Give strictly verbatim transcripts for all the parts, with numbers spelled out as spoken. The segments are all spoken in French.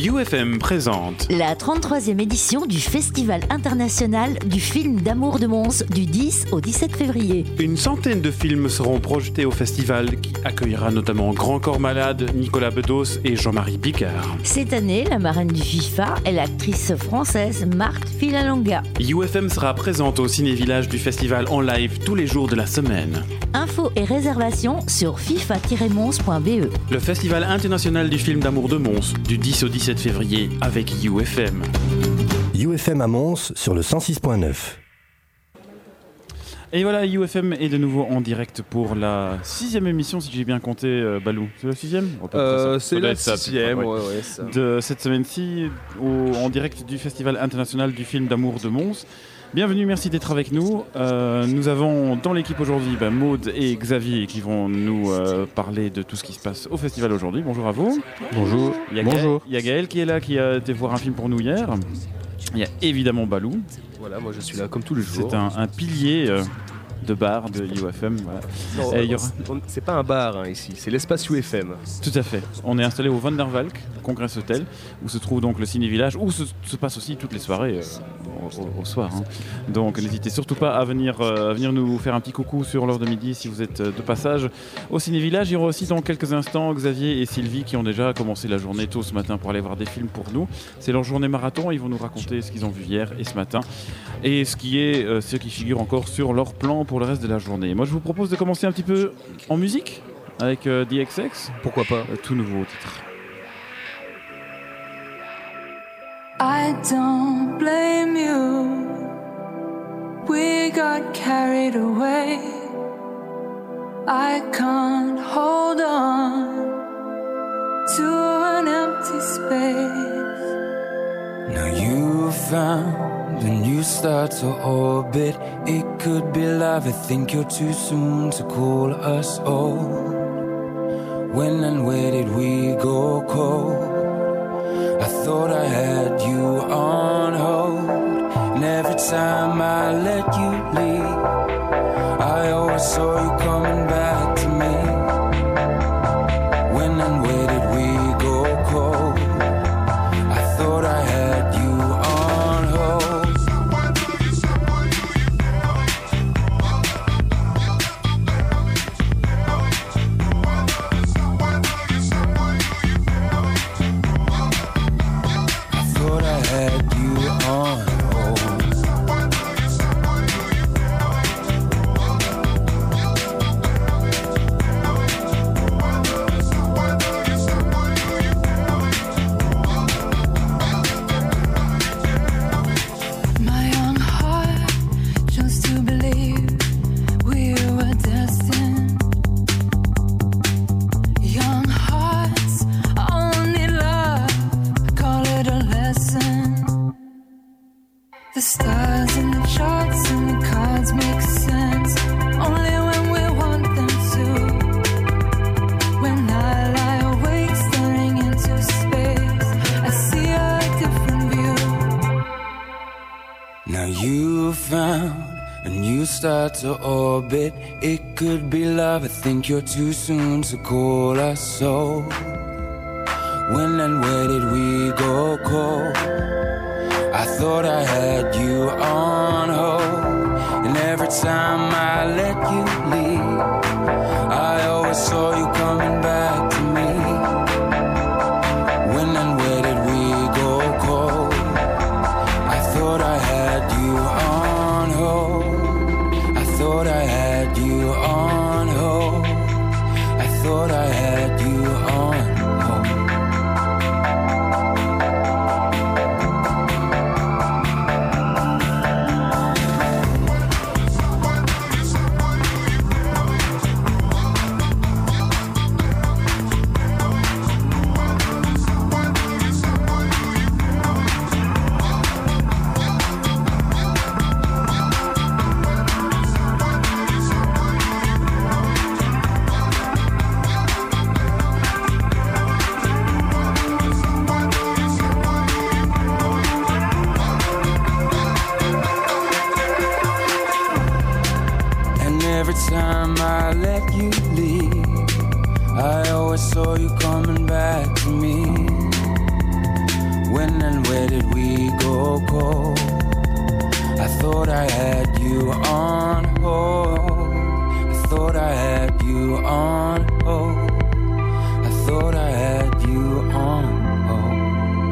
U F M présente la trente-troisième édition du Festival international du film d'amour de Mons du dix au dix-sept février. Une centaine de films seront projetés au festival qui accueillera notamment Grand Corps Malade, Nicolas Bedos et Jean-Marie Bigard. Cette année, la marraine du FIFA est l'actrice française Marthe Villalonga. U F M sera présente au Ciné-Village du festival en live tous les jours de la semaine. Infos et réservations sur fifa tiret mons point b e. Le Festival international du film d'amour de Mons du dix au dix-sept février avec U F M. U F M à Mons sur le cent six point neuf. Et voilà, U F M est de nouveau en direct pour la sixième émission, si j'ai bien compté, euh, Balou. C'est la sixième euh, C'est la sixième, ouais, ouais, ça. De cette semaine-ci, au, en direct du Festival international du film d'amour de Mons. Bienvenue, merci d'être avec nous. Euh, nous avons dans l'équipe aujourd'hui bah, Maud et Xavier qui vont nous euh, parler de tout ce qui se passe au festival aujourd'hui. Bonjour à vous. Bonjour. Il y a Bonjour. Gaël, il y a Gaël qui est là, qui a été voir un film pour nous hier. Il y a évidemment Balou. Voilà, moi je suis là comme tous les jours. C'est un, un pilier euh, de bar de U F M. Voilà. Non, Et non, aura... c'est pas un bar hein, ici, c'est l'espace U F M. Tout à fait. On est installé au Van der Valk, Congress Hotel, où se trouve donc le Ciné-Village, où se, se passent aussi toutes les soirées euh, au, au soir. Hein. Donc n'hésitez surtout pas à venir, euh, à venir nous faire un petit coucou sur l'heure de midi si vous êtes euh, de passage au Ciné-Village. Il y aura aussi dans quelques instants Xavier et Sylvie qui ont déjà commencé la journée tôt ce matin pour aller voir des films pour nous. C'est leur journée marathon, ils vont nous raconter ce qu'ils ont vu hier et ce matin et ce qui est euh, ce qui figure encore sur leur plan pour le reste de la journée. Moi je vous propose de commencer un petit peu en musique avec euh, The X X. Pourquoi pas, euh, tout nouveau titre. I don't blame you. We got carried away. I can't hold on to an empty space. Now you found a new star to orbit. It could be love. I think you're too soon to call us old. When and where did we go cold? I thought I had you on hold. And every time I let you leave, I always saw you coming back to me. When and where did we go cold? I thought I had you on hold. I thought I had you on hold. My young heart chose to believe we were destined. Young hearts only love, call it a lesson. The stars and the charts and the cards make sense only when we want them to. When I lie awake staring into space, I see a different view. Now you found a new star to orbit. It could be love. I think you're too soon to call us so. When and where did we go cold? I thought I had you on hold. And every time I let you leave, I always saw you coming back to me. When and where did we go cold? I thought I had you on hold. I thought I had you on hold. I thought I had you on hold. When and where did we go cold? I thought I had you on hold. I thought I had you on hold. I thought I had you on hold.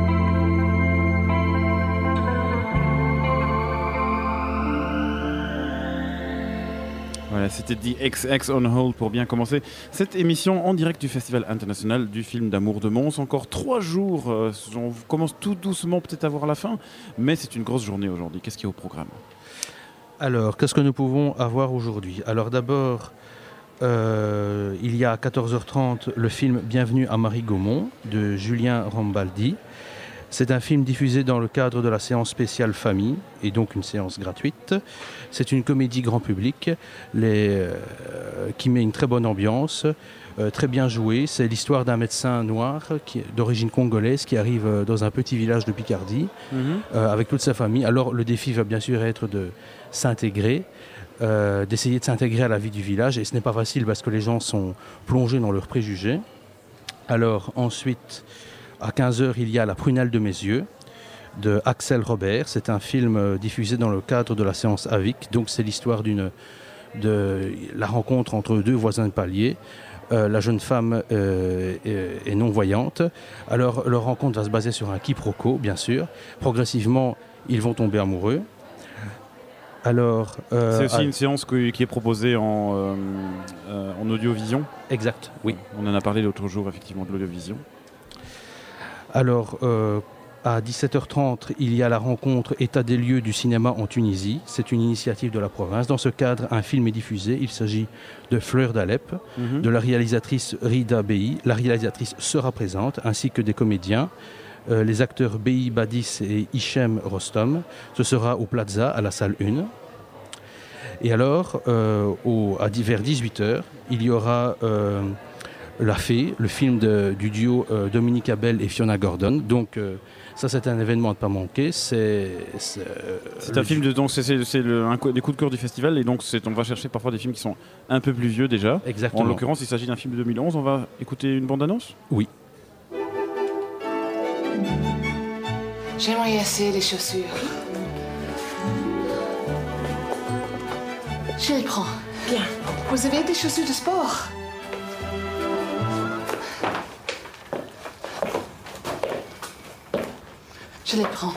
Voilà, c'était dit X X on hold pour bien commencer cette émission en direct du Festival international du film d'amour de Mons. Encore trois jours, euh, on commence tout doucement peut-être à voir la fin, mais c'est une grosse journée aujourd'hui. Qu'est-ce qu'il y a au programme ? Alors, qu'est-ce que nous pouvons avoir aujourd'hui ? Alors d'abord, euh, il y a à quatorze heures trente le film Bienvenue à Marie-Gaumont de Julien Rambaldi. C'est un film diffusé dans le cadre de la séance spéciale famille et donc une séance gratuite. C'est une comédie grand public les, euh, qui met une très bonne ambiance, euh, très bien jouée. C'est l'histoire d'un médecin noir qui, d'origine congolaise qui arrive dans un petit village de Picardie mm-hmm. euh, avec toute sa famille. Alors le défi va bien sûr être de s'intégrer, euh, d'essayer de s'intégrer à la vie du village et ce n'est pas facile parce que les gens sont plongés dans leurs préjugés. Alors ensuite... À quinze heures, il y a La prunelle de mes yeux de Axel Robert. C'est un film diffusé dans le cadre de la séance A V I C. Donc c'est l'histoire d'une, de la rencontre entre deux voisins de palier. Euh, la jeune femme euh, est, est non-voyante. Alors leur rencontre va se baser sur un quiproquo, bien sûr. Progressivement, ils vont tomber amoureux. Alors, euh, c'est aussi à... une séance que, qui est proposée en, euh, euh, en audiovision. Exact, oui. On en a parlé l'autre jour, effectivement, de l'audiovision. Alors, euh, à dix-sept heures trente, il y a la rencontre État des lieux du cinéma en Tunisie. C'est une initiative de la province. Dans ce cadre, un film est diffusé. Il s'agit de Fleur d'Alep, mm-hmm. de la réalisatrice Rida Bey. La réalisatrice sera présente, ainsi que des comédiens. Euh, les acteurs Bey Badis et Hichem Rostom. Ce sera au Plaza, à la salle un. Et alors, euh, au, à, vers dix-huit heures, il y aura... Euh, La Fée, le film de, du duo euh, Dominique Abel et Fiona Gordon. Donc euh, ça c'est un événement à ne pas manquer. C'est, c'est, euh, c'est un film de, donc c'est, c'est, c'est le, un, des coups de cœur du festival et donc c'est, on va chercher parfois des films qui sont un peu plus vieux déjà. Exactement. En l'occurrence il s'agit d'un film de deux mille onze. On va écouter une bande-annonce ? Oui. J'aimerais essayer les chaussures. Je les prends. Bien. Vous avez des chaussures de sport ? Je les prends.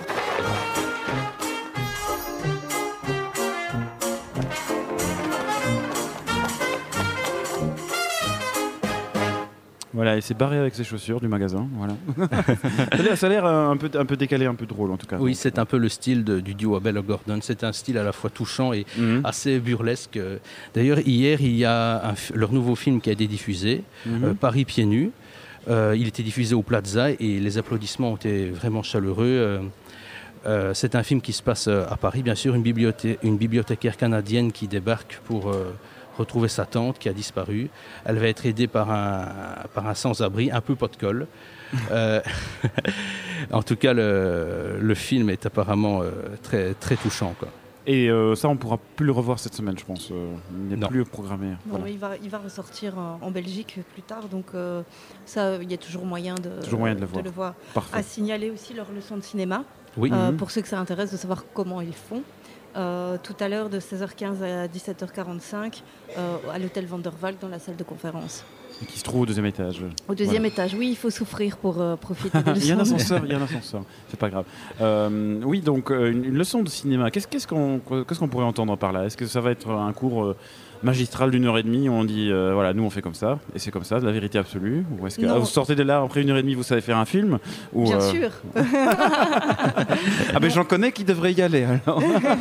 Voilà, il s'est barré avec ses chaussures du magasin. Voilà. Ça a l'air un peu, un peu décalé, un peu drôle en tout cas. Oui, c'est un peu le style de, du duo Abel et Gordon. C'est un style à la fois touchant et mm-hmm. assez burlesque. D'ailleurs, hier, il y a un, leur nouveau film qui a été diffusé, mm-hmm. euh, Paris pieds nus. Euh, il était diffusé au Plaza et les applaudissements ont été vraiment chaleureux. Euh, euh, c'est un film qui se passe à Paris, bien sûr, une, bibliothé- une bibliothécaire canadienne qui débarque pour euh, retrouver sa tante qui a disparu. Elle va être aidée par un, par un sans-abri, un peu pot de colle. euh, en tout cas, le, le film est apparemment euh, très, très touchant, quoi. Et euh, ça, on ne pourra plus le revoir cette semaine, je pense. Euh, il n'est non. plus programmé. Non, voilà. il, va, il va ressortir en, en Belgique plus tard, donc euh, ça, il y a toujours moyen de, toujours moyen de le voir. De le voir. Parfait. À signaler aussi leur leçon de cinéma, oui. euh, mmh. pour ceux que ça intéresse de savoir comment ils font. Euh, tout à l'heure, de seize heures quinze à dix-sept heures quarante-cinq, euh, à l'hôtel Van der Valk, dans la salle de conférence. Et qui se trouve au deuxième étage. Au deuxième voilà. étage, oui, il faut souffrir pour euh, profiter de Il y a un ascenseur, il y a un ascenseur, c'est pas grave. Euh, oui, donc euh, une, une leçon de cinéma, qu'est-ce, qu'est-ce, qu'on, qu'est-ce qu'on pourrait entendre par là ? Est-ce que ça va être un cours euh, magistral d'une heure et demie où on dit, euh, voilà, nous on fait comme ça, et c'est comme ça, de la vérité absolue ? Ou est-ce que ah, vous sortez de là, après une heure et demie, vous savez faire un film ou, Bien euh... sûr. Ah ben j'en connais qui devraient y aller alors.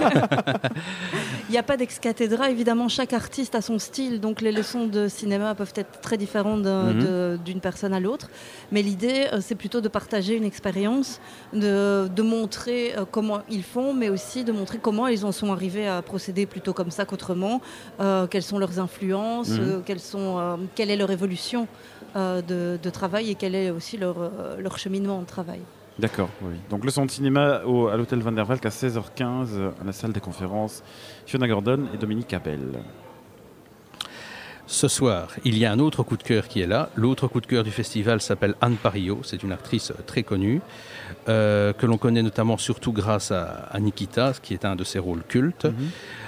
Il n'y a pas d'ex-cathédra, évidemment, chaque artiste a son style, donc les leçons de cinéma peuvent être très différentes de, mm-hmm. de, d'une personne à l'autre. Mais l'idée, euh, c'est plutôt de partager une expérience, de, de montrer euh, comment ils font, mais aussi de montrer comment ils en sont arrivés à procéder plutôt comme ça qu'autrement, euh, quelles sont leurs influences, mm-hmm. euh, quelles sont, euh, quelle est leur évolution euh, de, de travail et quel est aussi leur, euh, leur cheminement de travail. D'accord, oui. Donc leçon de cinéma au, à l'hôtel Van der Valk à seize heures quinze à la salle des conférences. Fiona Gordon et Dominique Abel. Ce soir, il y a un autre coup de cœur qui est là. L'autre coup de cœur du festival s'appelle Anne Parillot. C'est une actrice très connue, euh, que l'on connaît notamment surtout grâce à, à Nikita, qui est un de ses rôles cultes. Mm-hmm.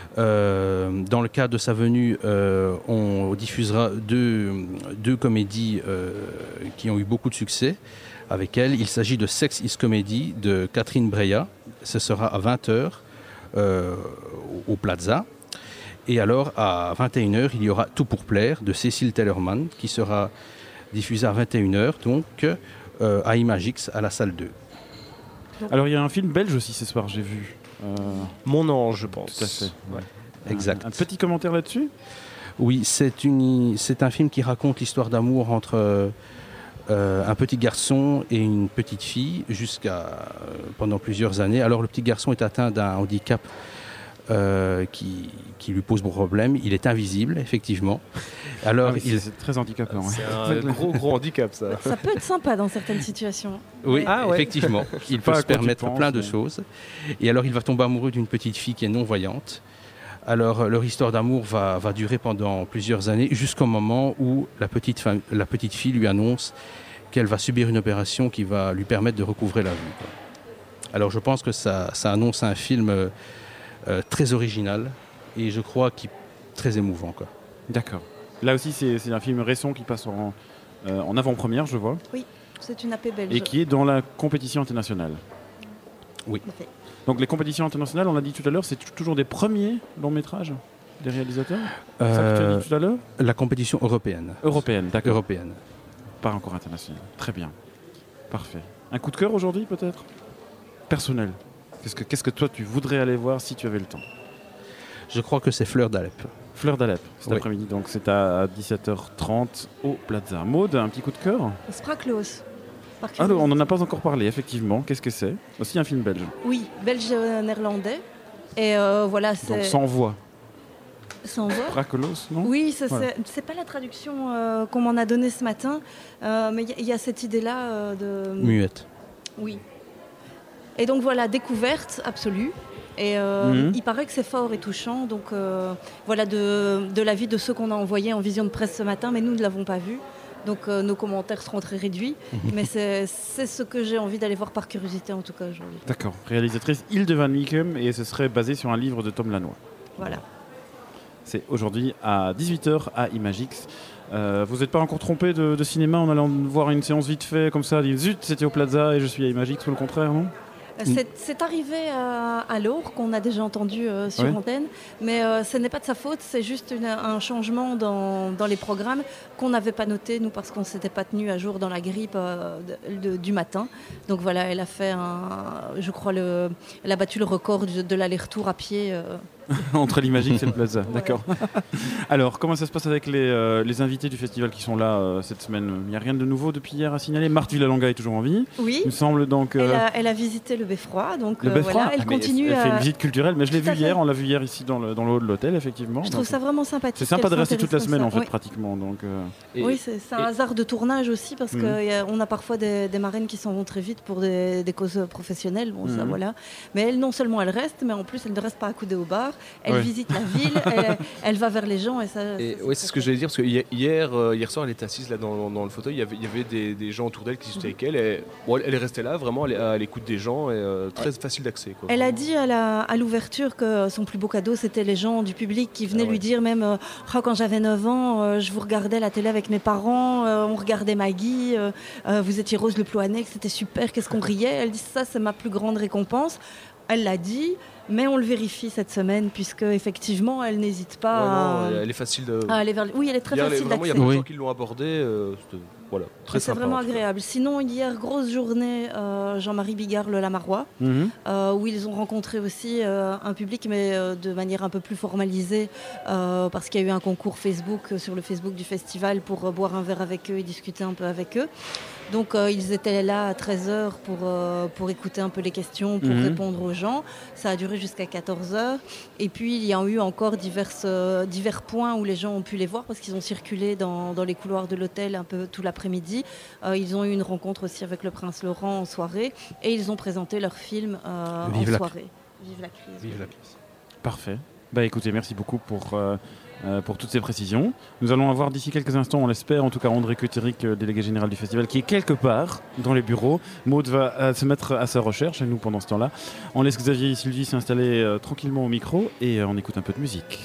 Euh, dans le cadre de sa venue, euh, on diffusera deux, deux comédies euh, qui ont eu beaucoup de succès avec elle. Il s'agit de Sex is Comedy de Catherine Breillat. Ce sera à vingt heures euh, au Plaza. Et alors, à vingt et une heures, il y aura Tout pour plaire de Cécile Tellerman qui sera diffusé à vingt et une heures, donc euh, à Imagix, à la salle deux. Alors, il y a un film belge aussi ce soir, j'ai vu. Euh... Mon ange, je pense. Tout à fait. Ouais. Exact. Un, un petit commentaire là-dessus ? Oui, c'est, une, c'est un film qui raconte l'histoire d'amour entre euh, un petit garçon et une petite fille jusqu'à euh, pendant plusieurs années. Alors, le petit garçon est atteint d'un handicap Euh, qui, qui lui pose problème. Il est invisible, effectivement. Alors, ah, il... c'est très handicapant. C'est ouais. un gros, gros handicap, ça. Ça peut être sympa dans certaines situations. Oui, ah, ouais. effectivement. Il peut se permettre penses, plein de mais... choses. Et alors, il va tomber amoureux d'une petite fille qui est non-voyante. Alors, leur histoire d'amour va, va durer pendant plusieurs années, jusqu'au moment où la petite, femme, la petite fille lui annonce qu'elle va subir une opération qui va lui permettre de recouvrer la vue. Quoi. Alors, je pense que ça, ça annonce un film... Euh, Euh, très original et je crois qu'il est très émouvant. Quoi. D'accord. Là aussi, c'est, c'est un film récent qui passe en, euh, en avant-première, je vois. Oui, c'est une A P belge. Et qui est dans la compétition internationale. Oui. Donc les compétitions internationales, on l'a dit tout à l'heure, c'est t- toujours des premiers longs métrages des réalisateurs euh, C'est ça que tu as dit tout à l'heure ? La compétition européenne. Européenne, d'accord. Européenne. Pas encore internationale. Très bien. Parfait. Un coup de cœur aujourd'hui, peut-être ? Personnel. Qu'est-ce que, qu'est-ce que toi, tu voudrais aller voir si tu avais le temps ? Je crois que c'est Fleur d'Alep. Fleur d'Alep, cet oui. après-midi. Donc c'est à dix-sept heures trente au Plaza. Maud, un petit coup de cœur ? Sprachlos. Ah, on n'en a pas encore parlé, effectivement. Qu'est-ce que c'est ? Aussi un film belge. Oui, belge-néerlandais. Et euh, voilà, c'est... Donc sans voix. Sans voix. Sprachlos, non ? Oui, c'est, voilà. c'est, c'est pas la traduction euh, qu'on m'en a donnée ce matin, euh, mais il y, y a cette idée-là euh, de... Muette. Oui. Et donc voilà, découverte absolue. Et euh, mmh. il paraît que c'est fort et touchant. Donc euh, voilà, de, de l'avis de ceux qu'on a envoyés en vision de presse ce matin, mais nous ne l'avons pas vu. Donc euh, nos commentaires seront très réduits. Mmh. Mais c'est, c'est ce que j'ai envie d'aller voir par curiosité en tout cas aujourd'hui. D'accord. Réalisatrice Hilde van Michem, et ce serait basé sur un livre de Tom Lanois. Voilà. C'est aujourd'hui à dix-huit heures à Imagix. Euh, vous n'êtes pas encore trompé de, de cinéma en allant voir une séance vite fait comme ça, dire zut, c'était au Plaza et je suis à Imagix, ou le contraire, non ? C'est, c'est arrivé à, à l'Aure, qu'on a déjà entendu euh, sur ouais. antenne, mais euh, ce n'est pas de sa faute, c'est juste une, un changement dans, dans les programmes qu'on n'avait pas noté, nous, parce qu'on ne s'était pas tenu à jour dans la grippe euh, de, de, du matin. Donc voilà, elle a fait, un, je crois, le, elle a battu le record de, de l'aller-retour à pied. Euh. Entre l'Imagix et le Plaza, ouais. D'accord. Alors, comment ça se passe avec les, euh, les invités du festival qui sont là euh, cette semaine ? Il n'y a rien de nouveau depuis hier à signaler. Marthe Villalonga est toujours en vie. Oui. Il me semble donc. Euh... Elle, a, elle a visité le Beffroi, donc le euh, Beffroi voilà, elle ah, continue. Elle à... fait une visite culturelle, mais je l'ai Tout vu hier. On l'a vu hier ici dans le, dans le hall de l'hôtel, effectivement. Je donc, trouve ça vraiment sympathique. C'est sympa de rester toute la semaine, ça. en fait, oui. pratiquement. Donc, euh... et, oui, c'est, c'est un et... hasard de tournage aussi, parce mmh. qu'on a, a parfois des, des marraines qui s'en vont très vite pour des, des causes professionnelles. Bon, mmh. ça, voilà. Mais elle, non seulement elle reste, mais en plus, elle ne reste pas accoudée au bar. Elle ouais. visite la ville. elle, elle va vers les gens et ça. Et ça ouais, c'est ce que j'allais dire parce que hier, hier soir, elle était assise là dans, dans le fauteuil. Il y avait, il y avait des, des gens autour d'elle qui discutaient avec elle. Et, bon, elle est restée là, vraiment à l'écoute des gens et euh, très elle, facile d'accès. Quoi. Elle a dit à, la, à l'ouverture que son plus beau cadeau, c'était les gens du public qui venaient ah ouais. lui dire même euh, oh, quand j'avais neuf ans, euh, je vous regardais à la télé avec mes parents, euh, on regardait Maggie, euh, euh, vous étiez Rose Le Plouanet, c'était super, qu'est-ce qu'on riait. Elle dit ça, c'est ma plus grande récompense. Elle l'a dit, mais on le vérifie cette semaine puisque effectivement elle n'hésite pas ouais, à... non, elle est facile de... à aller vers... Oui, elle est très hier, facile d'accès. Il y a beaucoup de oui. gens qui l'ont abordée, euh, voilà, très c'est sympa. C'est vraiment agréable. Sinon, hier, grosse journée, euh, Jean-Marie Bigard, le Lamarois, mm-hmm. euh, où ils ont rencontré aussi euh, un public, mais euh, de manière un peu plus formalisée, euh, parce qu'il y a eu un concours Facebook sur le Facebook du festival pour euh, boire un verre avec eux et discuter un peu avec eux. Donc euh, ils étaient là à treize heures pour, euh, pour écouter un peu les questions, pour mmh. répondre aux gens. Ça a duré jusqu'à quatorze heures. Et puis il y a eu encore divers, euh, divers points où les gens ont pu les voir parce qu'ils ont circulé dans, dans les couloirs de l'hôtel un peu tout l'après-midi. Euh, ils ont eu une rencontre aussi avec le Prince Laurent en soirée et ils ont présenté leur film euh, en la... soirée. Vive la crise. Vive la crise. Parfait. Bah écoutez, merci beaucoup pour euh, euh, pour toutes ces précisions. Nous allons avoir d'ici quelques instants, on l'espère, en tout cas André Kuterik, euh, délégué général du festival, qui est quelque part dans les bureaux. Maud va euh, se mettre à sa recherche et nous, pendant ce temps-là, on laisse Xavier et Sylvie s'installer euh, tranquillement au micro et euh, on écoute un peu de musique.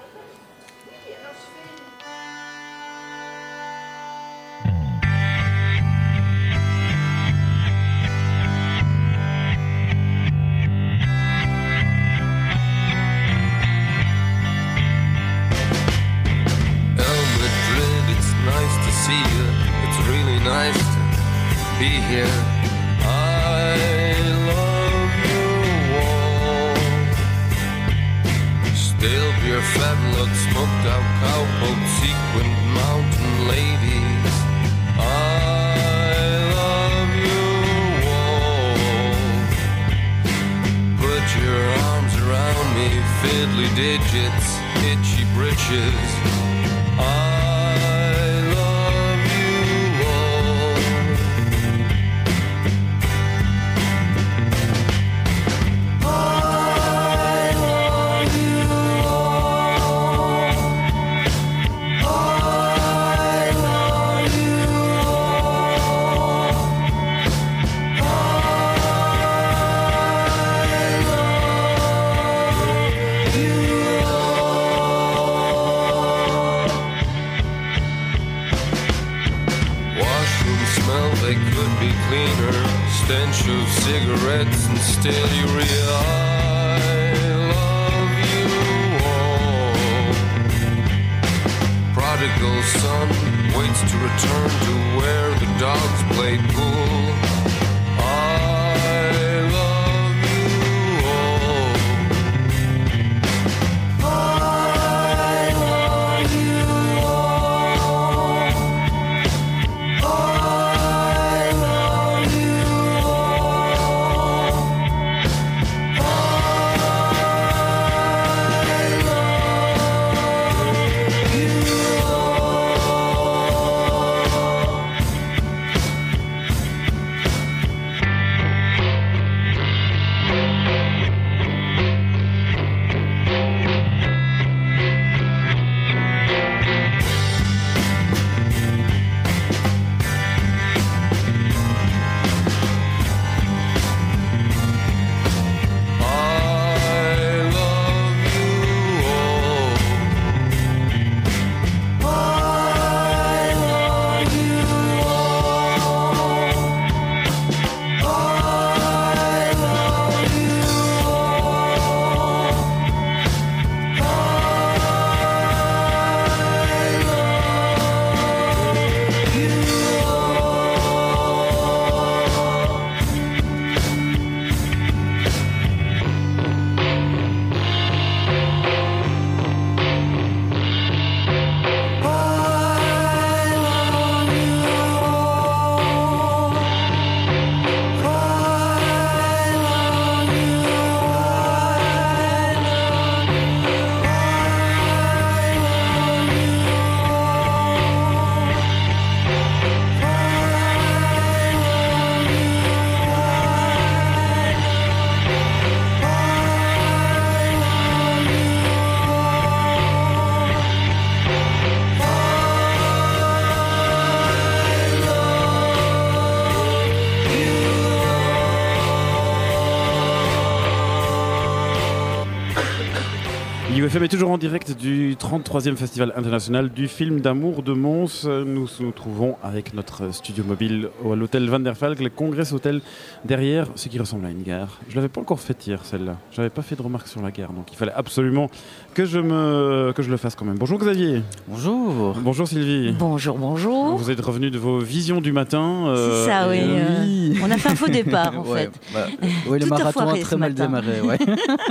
U F M est toujours en direct du trente-troisième Festival international du film d'amour de Mons. Nous nous trouvons avec notre studio mobile à l'hôtel Van der Valk, le Congress Hotel derrière, ce qui ressemble à une gare. Je ne l'avais pas encore faite hier, celle-là. Je n'avais pas fait de remarques sur la gare, donc il fallait absolument que je, me... que je le fasse quand même. Bonjour Xavier. Bonjour. Bonjour Sylvie. Bonjour, bonjour. Vous êtes revenus de vos visions du matin. Euh, C'est ça, oui. et... Euh, oui. On a fait un faux départ, en ouais, fait. Bah, oui, le Tout marathon a très mal démarré. Ouais.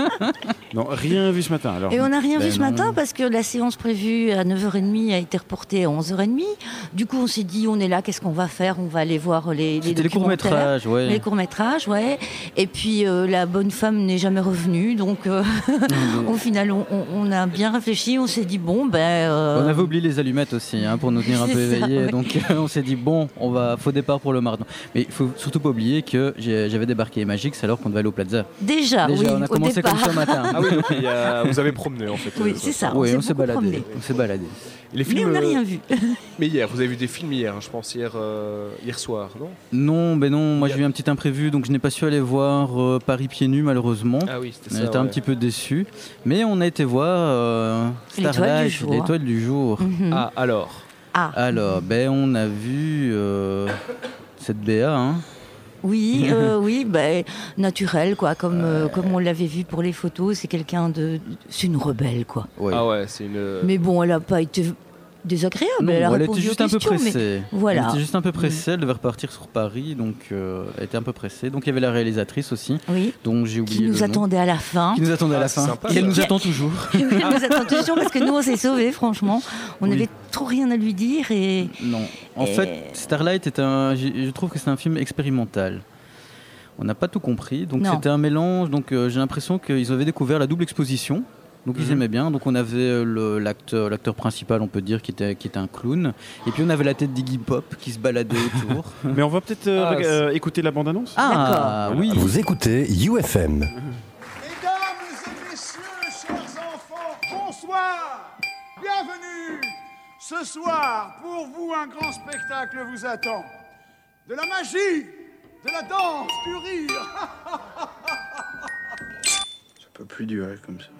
Non, rien vu ce matin alors. Et on n'a rien ben vu ce non. matin parce que la séance prévue à neuf heures trente a été reportée à onze heures trente. Du coup, on s'est dit, on est là, qu'est-ce qu'on va faire? On va aller voir les, les C'était les courts-métrages, ouais. Les courts-métrages, ouais. Et puis, euh, la bonne femme n'est jamais revenue. Donc, euh, au final, on, on, on a bien réfléchi. On s'est dit, bon, ben... Euh... On avait oublié les allumettes aussi, hein, pour nous tenir un peu C'est ça, éveillés. ouais. Donc, on s'est dit, bon, on va faux départ pour le marathon. Mais il faut surtout surtout pas oublier que j'ai- j'avais débarqué Magix alors qu'on devait aller au Plaza. Déjà, Déjà, oui, on a au commencé départ. comme ça matin. Ah oui, donc il y a- vous avez promené en fait. Oui, euh, c'est ça. Oui, s'est on s'est beaucoup baladé. promené. On s'est baladé. Et les Mais films, on n'a euh, rien vu. Mais hier, vous avez vu des films hier, hein, je pense, hier, euh, hier soir, non? Non, ben non, moi Il y a- j'ai eu un petit imprévu, donc je n'ai pas su aller voir euh, Paris pieds nus malheureusement. Ah oui, c'était On ça. était un ouais. petit peu déçus. Mais on a été voir euh, L'étoile Starlight, du jour. l'étoile du jour. Mhm. Ah, alors Ah, Alors, ben on a vu euh, cette B A, hein. oui, euh, oui, bah, naturel, quoi, comme, euh, comme on l'avait vu pour les photos. C'est quelqu'un de. C'est une rebelle, quoi. Ouais. Ah ouais, c'est une. Mais bon, elle n'a pas été désagréable. Non, elle a elle répondu était juste aux un peu questions, mais- pressée. voilà. Elle était juste un peu pressée, elle devait repartir sur Paris, donc euh, elle était un peu pressée. Donc il y avait la réalisatrice aussi, Oui, dont j'ai oublié qui nous le nom. attendait à la fin. Qui nous attendait à Ah, la c'est fin. sympa, Et elle ça. nous attend toujours. Elle nous attend toujours parce que nous, on s'est sauvés, franchement. On Oui. n'avait trop rien à lui dire et. Non. En Et- fait, Starlight est un. Je je trouve que c'est un film expérimental. On n'a pas tout compris, donc Non. c'était un mélange. Donc euh, j'ai l'impression qu'ils avaient découvert la double exposition. Donc ils Mhm. aimaient bien. Donc on avait euh, le- l'acteur, l'acteur principal, on peut dire, qui était, qui était un clown. Et puis on avait la tête d'Iggy Pop qui se baladait autour. Mais on va peut-être euh, Ah, reg- euh, écouter la bande-annonce. Ah oui. Vous écoutez U F M. Mesdames et messieurs, chers enfants, bonsoir. Bienvenue. Ce soir, pour vous, un grand spectacle vous attend. De la magie, de la danse, du rire. Ça peut plus durer comme ça.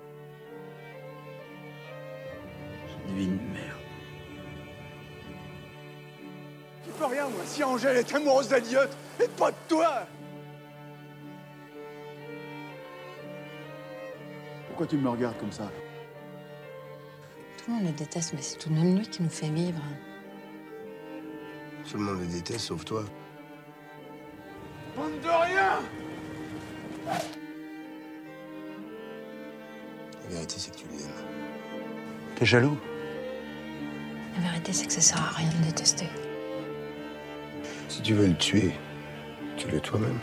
Cette vie de merde. Tu peux rien, moi. Si Angèle est amoureuse d'Elliot et pas de toi. Pourquoi tu me regardes comme ça? Tout le monde le déteste, mais c'est tout de même lui qui nous fait vivre. Tout le monde le déteste, sauf toi. Bande de rien. La vérité, c'est que tu l'aimes. T'es jaloux? La vérité, c'est que ça sert à rien de le détester. Si tu veux le tuer, tue-le toi-même.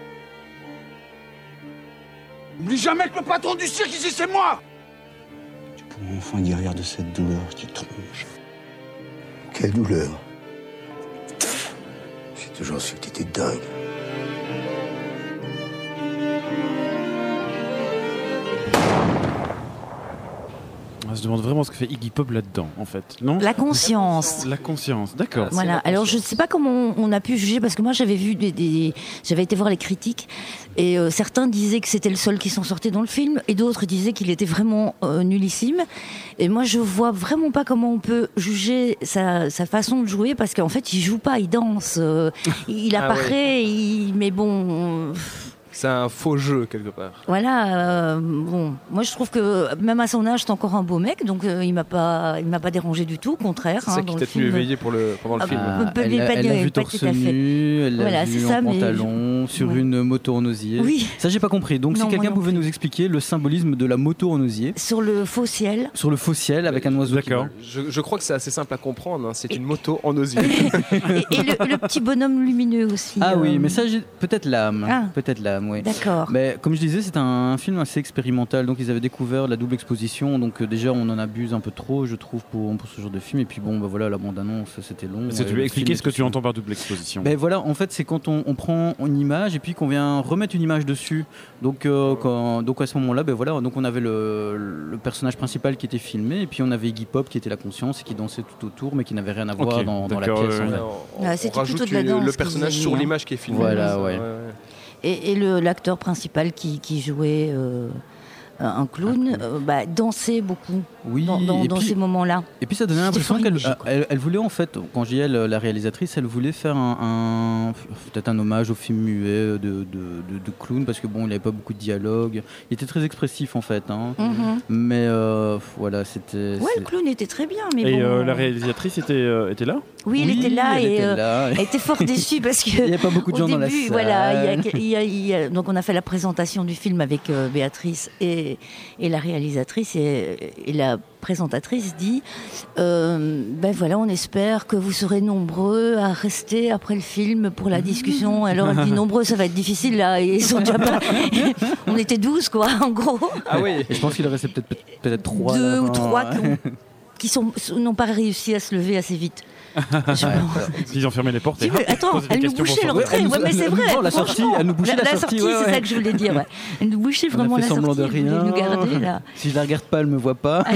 N'oublie jamais que le patron du cirque ici, c'est moi. Tu pourras enfin guérir de cette douleur qui te ronge. Quelle douleur? J'ai toujours su que t'étais dingue. On se demande vraiment ce que fait Iggy Pop là-dedans, en fait, non? La conscience. La conscience, d'accord. Voilà. Alors je ne sais pas comment on, on a pu juger parce que moi j'avais vu des, des- j'avais été voir les critiques et euh, certains disaient que c'était le seul qui s'en sortait dans le film et d'autres disaient qu'il était vraiment euh, nullissime. Et moi je vois vraiment pas comment on peut juger sa, sa façon de jouer parce qu'en fait il joue pas, il danse, euh, il Ah apparaît, il, mais bon. euh, C'est un faux jeu quelque part. Voilà, euh, bon, moi je trouve que même à son âge c'est encore un beau mec, donc euh, il m'a pas, il m'a pas dérangé du tout, au contraire. C'est hein, ça dans qui le t'a tenu film. éveillé pour le, pendant le Ah, film. bah, peut- elle pas- elle l'a vu pas torse tout à fait. nu, elle l'a Voilà, vu c'est en ça, mais pantalon, sur Ouais. une moto en osier. Oui. Ça, j'ai pas compris. Donc, Non, si quelqu'un moi non pouvait plus. nous expliquer le symbolisme de la moto en osier Sur le faux ciel. sur le faux ciel avec un oiseau. qui D'accord. vole. Je, je crois que c'est assez simple à comprendre. hein. C'est une moto en osier. Et, et le, le petit bonhomme lumineux aussi. Ah euh, oui, mais ça, j'ai- peut-être l'âme. Ah. Peut-être l'âme, oui. D'accord. Mais comme je disais, c'est un film assez expérimental. Donc ils avaient découvert la double exposition. Donc euh, déjà, on en abuse un peu trop, je trouve, pour, pour ce genre de film. Et puis bon, bah voilà, la bande-annonce, c'était long. Est-ce que Euh, tu veux le expliquer film ce que est tu tout entends par double exposition? Ben voilà, en fait, c'est quand on, on prend une image et puis qu'on vient remettre une image dessus. Donc, euh, quand, donc à ce moment-là, ben voilà, donc on avait le, le personnage principal qui était filmé et puis on avait Iggy Pop qui était la conscience et qui dansait tout autour, mais qui n'avait rien à voir Ok, dans, dans la d'accord, pièce. ouais, en ouais. fait. On, Ah, on c'était rajoute plutôt de la le- danse le qu'ils personnage faisaient, sur hein. l'image qui est filmée. Voilà, Ça, ouais. Et, et le- l'acteur principal qui, qui jouait euh, un clown, euh, bah, dansait beaucoup Oui, dans, dans- et dans puis- ces moments-là. Et puis ça donnait C'était l'impression fort qu'elle énergique, quoi. elle, elle voulait en fait, quand j'y ai la réalisatrice, elle voulait faire un, un- peut-être un hommage au film muet de, de, de, de clown parce que bon, il n'avait pas beaucoup de dialogue. Il était très expressif en fait, hein. Mhm. Mais euh, voilà, c'était. Ouais, c'est- le clown était très bien, mais Et bon. euh, la réalisatrice était, euh, était là? Oui, elle Oui, était là elle et était euh, là. elle était fort déçue parce que. Il n'y avait pas beaucoup de Au gens dans la début, salle. voilà, il y a- il y a- il y a- donc on a fait la présentation du film avec euh, Béatrice et, et la réalisatrice et, et la présentatrice dit euh, ben voilà, on espère que vous serez nombreux à rester après le film pour la discussion. Alors elle dit nombreux, ça va être difficile là, ils sont déjà pas. On était douze quoi, en gros. Ah oui. Et je pense qu'il en restait peut-être peut-être trois. Deux là, ou enfin, trois ouais. qui ont- qui sont- n'ont pas réussi à se lever assez vite. Ils ont fermé les portes. Si, mais attends, elle nous bouchait l'entrée. Ouais, mais c'est vrai. La sortie, elle nous bouchait la, la sortie. sortie, ouais, c'est ouais. ça que je voulais dire. Ouais. Elle nous bouchait vraiment on a fait la semblant sortie. de Elle voulait rien. nous garder là. Si je la regarde pas, elle me voit pas.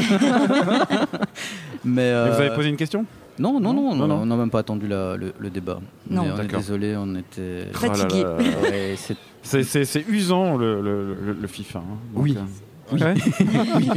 Mais euh... vous avez posé une question? Non, non, non, non, non. on n'a même pas attendu la, le, le débat. Non, mais on est désolé, on était fatigués. Oh là là. Ouais, c'est... C'est, c'est, c'est usant le, le, le, le FIFA. Hein. Donc, oui. Euh... Oui. Ouais. oui.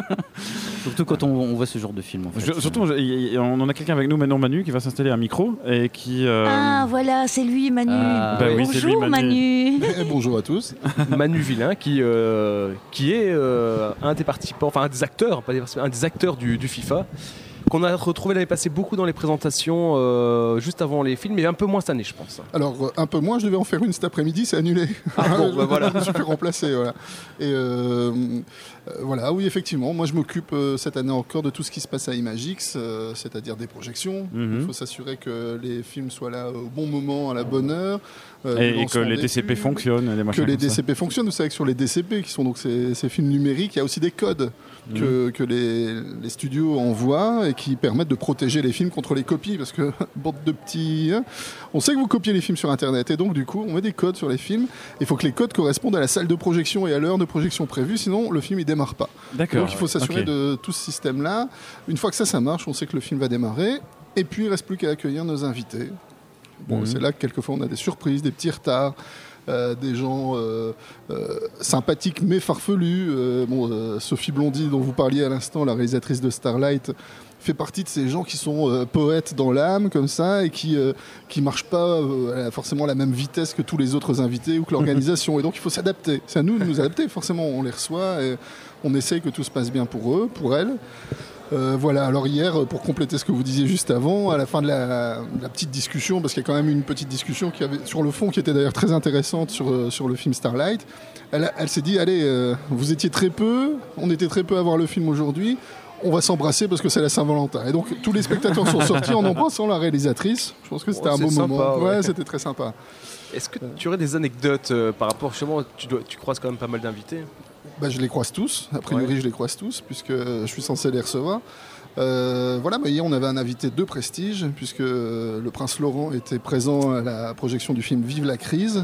Surtout quand on, on voit ce genre de film. En fait. Je, surtout, je, on a quelqu'un avec nous maintenant, Manu, qui va s'installer un micro et qui. Euh... Ah voilà, c'est lui, Manu. Ah, bah oui, bonjour, c'est lui, Manu. Manu. Et bonjour à tous. Manu Villain, qui, euh, qui est euh, un des participants, enfin un des acteurs, pas des participants, un des acteurs du, du FIFA, qu'on a retrouvé l'année passée beaucoup dans les présentations, euh, juste avant les films, mais un peu moins cette année, je pense. Alors, euh, un peu moins, je devais en faire une cet après-midi, c'est annulé. Ah bon, bah voilà. Je me suis fait remplacer, voilà. Et euh, euh, voilà, oui, effectivement, moi je m'occupe euh, cette année encore de tout ce qui se passe à Imagix, euh, c'est-à-dire des projections. Mm-hmm. Il faut s'assurer que les films soient là au bon moment, à la bonne heure. Euh, et, et que les D C P fonctionnent. Les que les D C P fonctionnent. Vous savez que sur les D C P, qui sont donc ces, ces films numériques, il y a aussi des codes mmh. que, que les, les studios envoient et qui permettent de protéger les films contre les copies. Parce que, bande de petits... Hein, on sait que vous copiez les films sur Internet et donc, du coup, on met des codes sur les films. Il faut que les codes correspondent à la salle de projection et à l'heure de projection prévue, sinon le film il démarre pas. D'accord. Donc il faut s'assurer okay. de tout ce système-là. Une fois que ça, ça marche, on sait que le film va démarrer. Et puis, il ne reste plus qu'à accueillir nos invités. Bon, mmh. c'est là que quelquefois on a des surprises, des petits retards, euh, des gens euh, euh, sympathiques mais farfelus. Euh, bon, euh, Sophie Blondy, dont vous parliez à l'instant, la réalisatrice de Starlight, fait partie de ces gens qui sont euh, poètes dans l'âme, comme ça, et qui euh, qui marchent pas euh, forcément à la même vitesse que tous les autres invités ou que l'organisation. Et donc il faut s'adapter. C'est à nous de nous adapter. Forcément, on les reçoit et on essaye que tout se passe bien pour eux, pour elles. Euh, voilà, alors hier, pour compléter ce que vous disiez juste avant, à la fin de la, la petite discussion, parce qu'il y a quand même une petite discussion qui avait, sur le fond qui était d'ailleurs très intéressante sur, euh, sur le film Starlight, elle, elle s'est dit, allez, euh, vous étiez très peu, on était très peu à voir le film aujourd'hui, on va s'embrasser parce que c'est la Saint-Valentin. Et donc tous les spectateurs sont sortis en embrassant la réalisatrice. Je pense que c'était oh, un beau sympa, moment. Ouais, ouais, c'était très sympa. Est-ce que tu aurais des anecdotes euh, par rapport, justement, tu, dois, tu croises quand même pas mal d'invités? Bah, je les croise tous, a priori ouais. je les croise tous, puisque je suis censé les recevoir. Euh, voilà, bah, hier on avait un invité de prestige, puisque le prince Laurent était présent à la projection du film Vive la crise.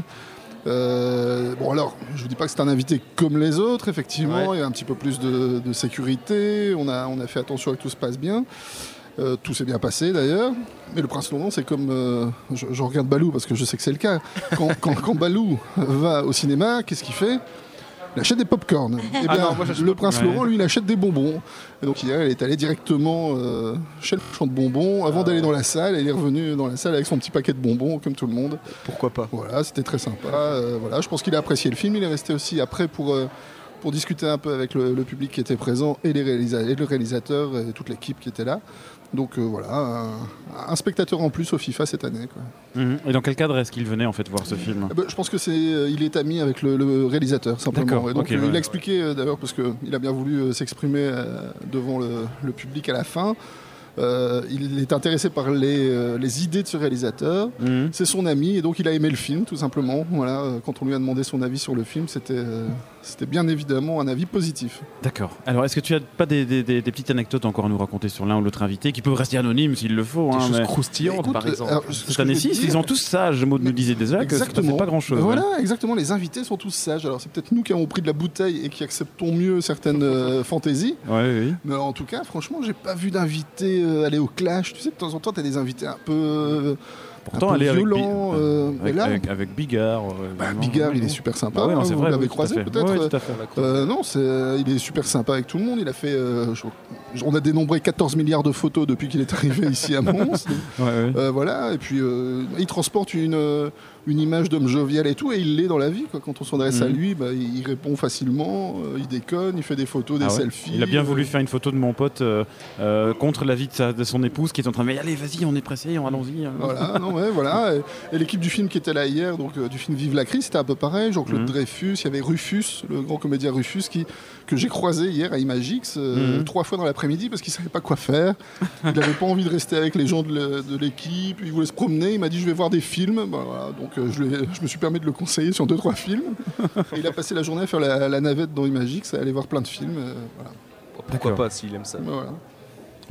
Euh, bon alors, je vous dis pas que c'est un invité comme les autres, effectivement, ouais. il y a un petit peu plus de, de sécurité, on a, on a fait attention à que tout se passe bien. Euh, tout s'est bien passé d'ailleurs, mais le prince Laurent c'est comme, euh, je, je regarde Balou parce que je sais que c'est le cas, quand, quand, quand Balou va au cinéma, qu'est-ce qu'il fait ? Il achète des pop-corn. Eh bien, ah non, moi, le prince ouais. Laurent, lui, il achète des bonbons. Et donc hier, il est allé directement euh, chez le marchand de bonbons avant ah d'aller ouais. dans la salle. Et il est revenu dans la salle avec son petit paquet de bonbons, comme tout le monde. Pourquoi pas ? Voilà, c'était très sympa. Euh, voilà, je pense qu'il a apprécié le film. Il est resté aussi après pour, euh, pour discuter un peu avec le, le public qui était présent et, les réalisa- et le réalisateur et toute l'équipe qui était là. Donc euh, voilà, un, un spectateur en plus au FIFA cette année, quoi. Mmh. Et dans quel cadre est-ce qu'il venait en fait voir ce film ? eh ben, Je pense que c'est, euh, il est ami avec le, le réalisateur simplement. D'accord. Et donc Okay, euh, ouais. il a expliqué euh, d'ailleurs parce qu'il a bien voulu euh, s'exprimer euh, devant le, le public à la fin. Euh, il est intéressé par les, euh, les idées de ce réalisateur. Mmh. C'est son ami et donc il a aimé le film tout simplement. Voilà, euh, quand on lui a demandé son avis sur le film, c'était, euh, c'était bien évidemment un avis positif. D'accord. Alors est-ce que tu as pas des, des, des, des petites anecdotes encore à nous raconter sur l'un ou l'autre invité qui peuvent rester anonymes s'il le faut, des hein, choses mais... croustillantes Écoute, par exemple. Alors, cette année-ci, ils sont tous sages. Maud nous disait déjà que c'est pas grand-chose. Voilà, ouais. exactement. Les invités sont tous sages. Alors c'est peut-être nous qui avons pris de la bouteille et qui acceptons mieux certaines euh, fantaisies. Ouais, oui. Mais en tout cas, franchement, j'ai pas vu d'invités euh, aller au clash. Tu sais, de temps en temps, tu as des invités un peu, euh, Pourtant, un peu aller violents. avec, euh, avec, là, avec, avec Bigard. Euh, bah, Bigard, il est super sympa. Bah ouais, non, c'est vous vrai, l'avez oui, croisé peut-être ouais, tout à fait. euh, Non, c'est, il est super sympa avec tout le monde. Il a fait. Euh, je, on a dénombré quatorze milliards de photos depuis qu'il est arrivé ici à Mons. ouais, ouais. Euh, voilà. Et puis, euh, il transporte une. une image d'homme jovial et tout, et il l'est dans la vie, quoi. Quand on s'adresse mmh. à lui, bah, il répond facilement, euh, il déconne, il fait des photos, des ah ouais. selfies. Il a bien voulu faire une photo de mon pote euh, euh, contre l'avis de, sa, de son épouse qui est en train de dire allez, vas-y, on est pressé, allons-y. Voilà, non, ouais, voilà. Et, et l'équipe du film qui était là hier, donc euh, du film Vive la crise, c'était un peu pareil. Jean-Claude mmh. Dreyfus, il y avait Rufus, le grand comédien Rufus, qui, que j'ai croisé hier à Imagix euh, mmh. trois fois dans l'après-midi parce qu'il savait pas quoi faire. Il n'avait pas envie de rester avec les gens de, le, de l'équipe, il voulait se promener. Il m'a dit je vais voir des films. Bah, voilà, donc euh, je, je me suis permis de le conseiller sur deux trois films. Et il a passé la journée à faire la, la navette dans Imagix, à aller voir plein de films. Euh, voilà. Pourquoi D'accord. pas s'il aime ça. Bah, voilà. Voilà.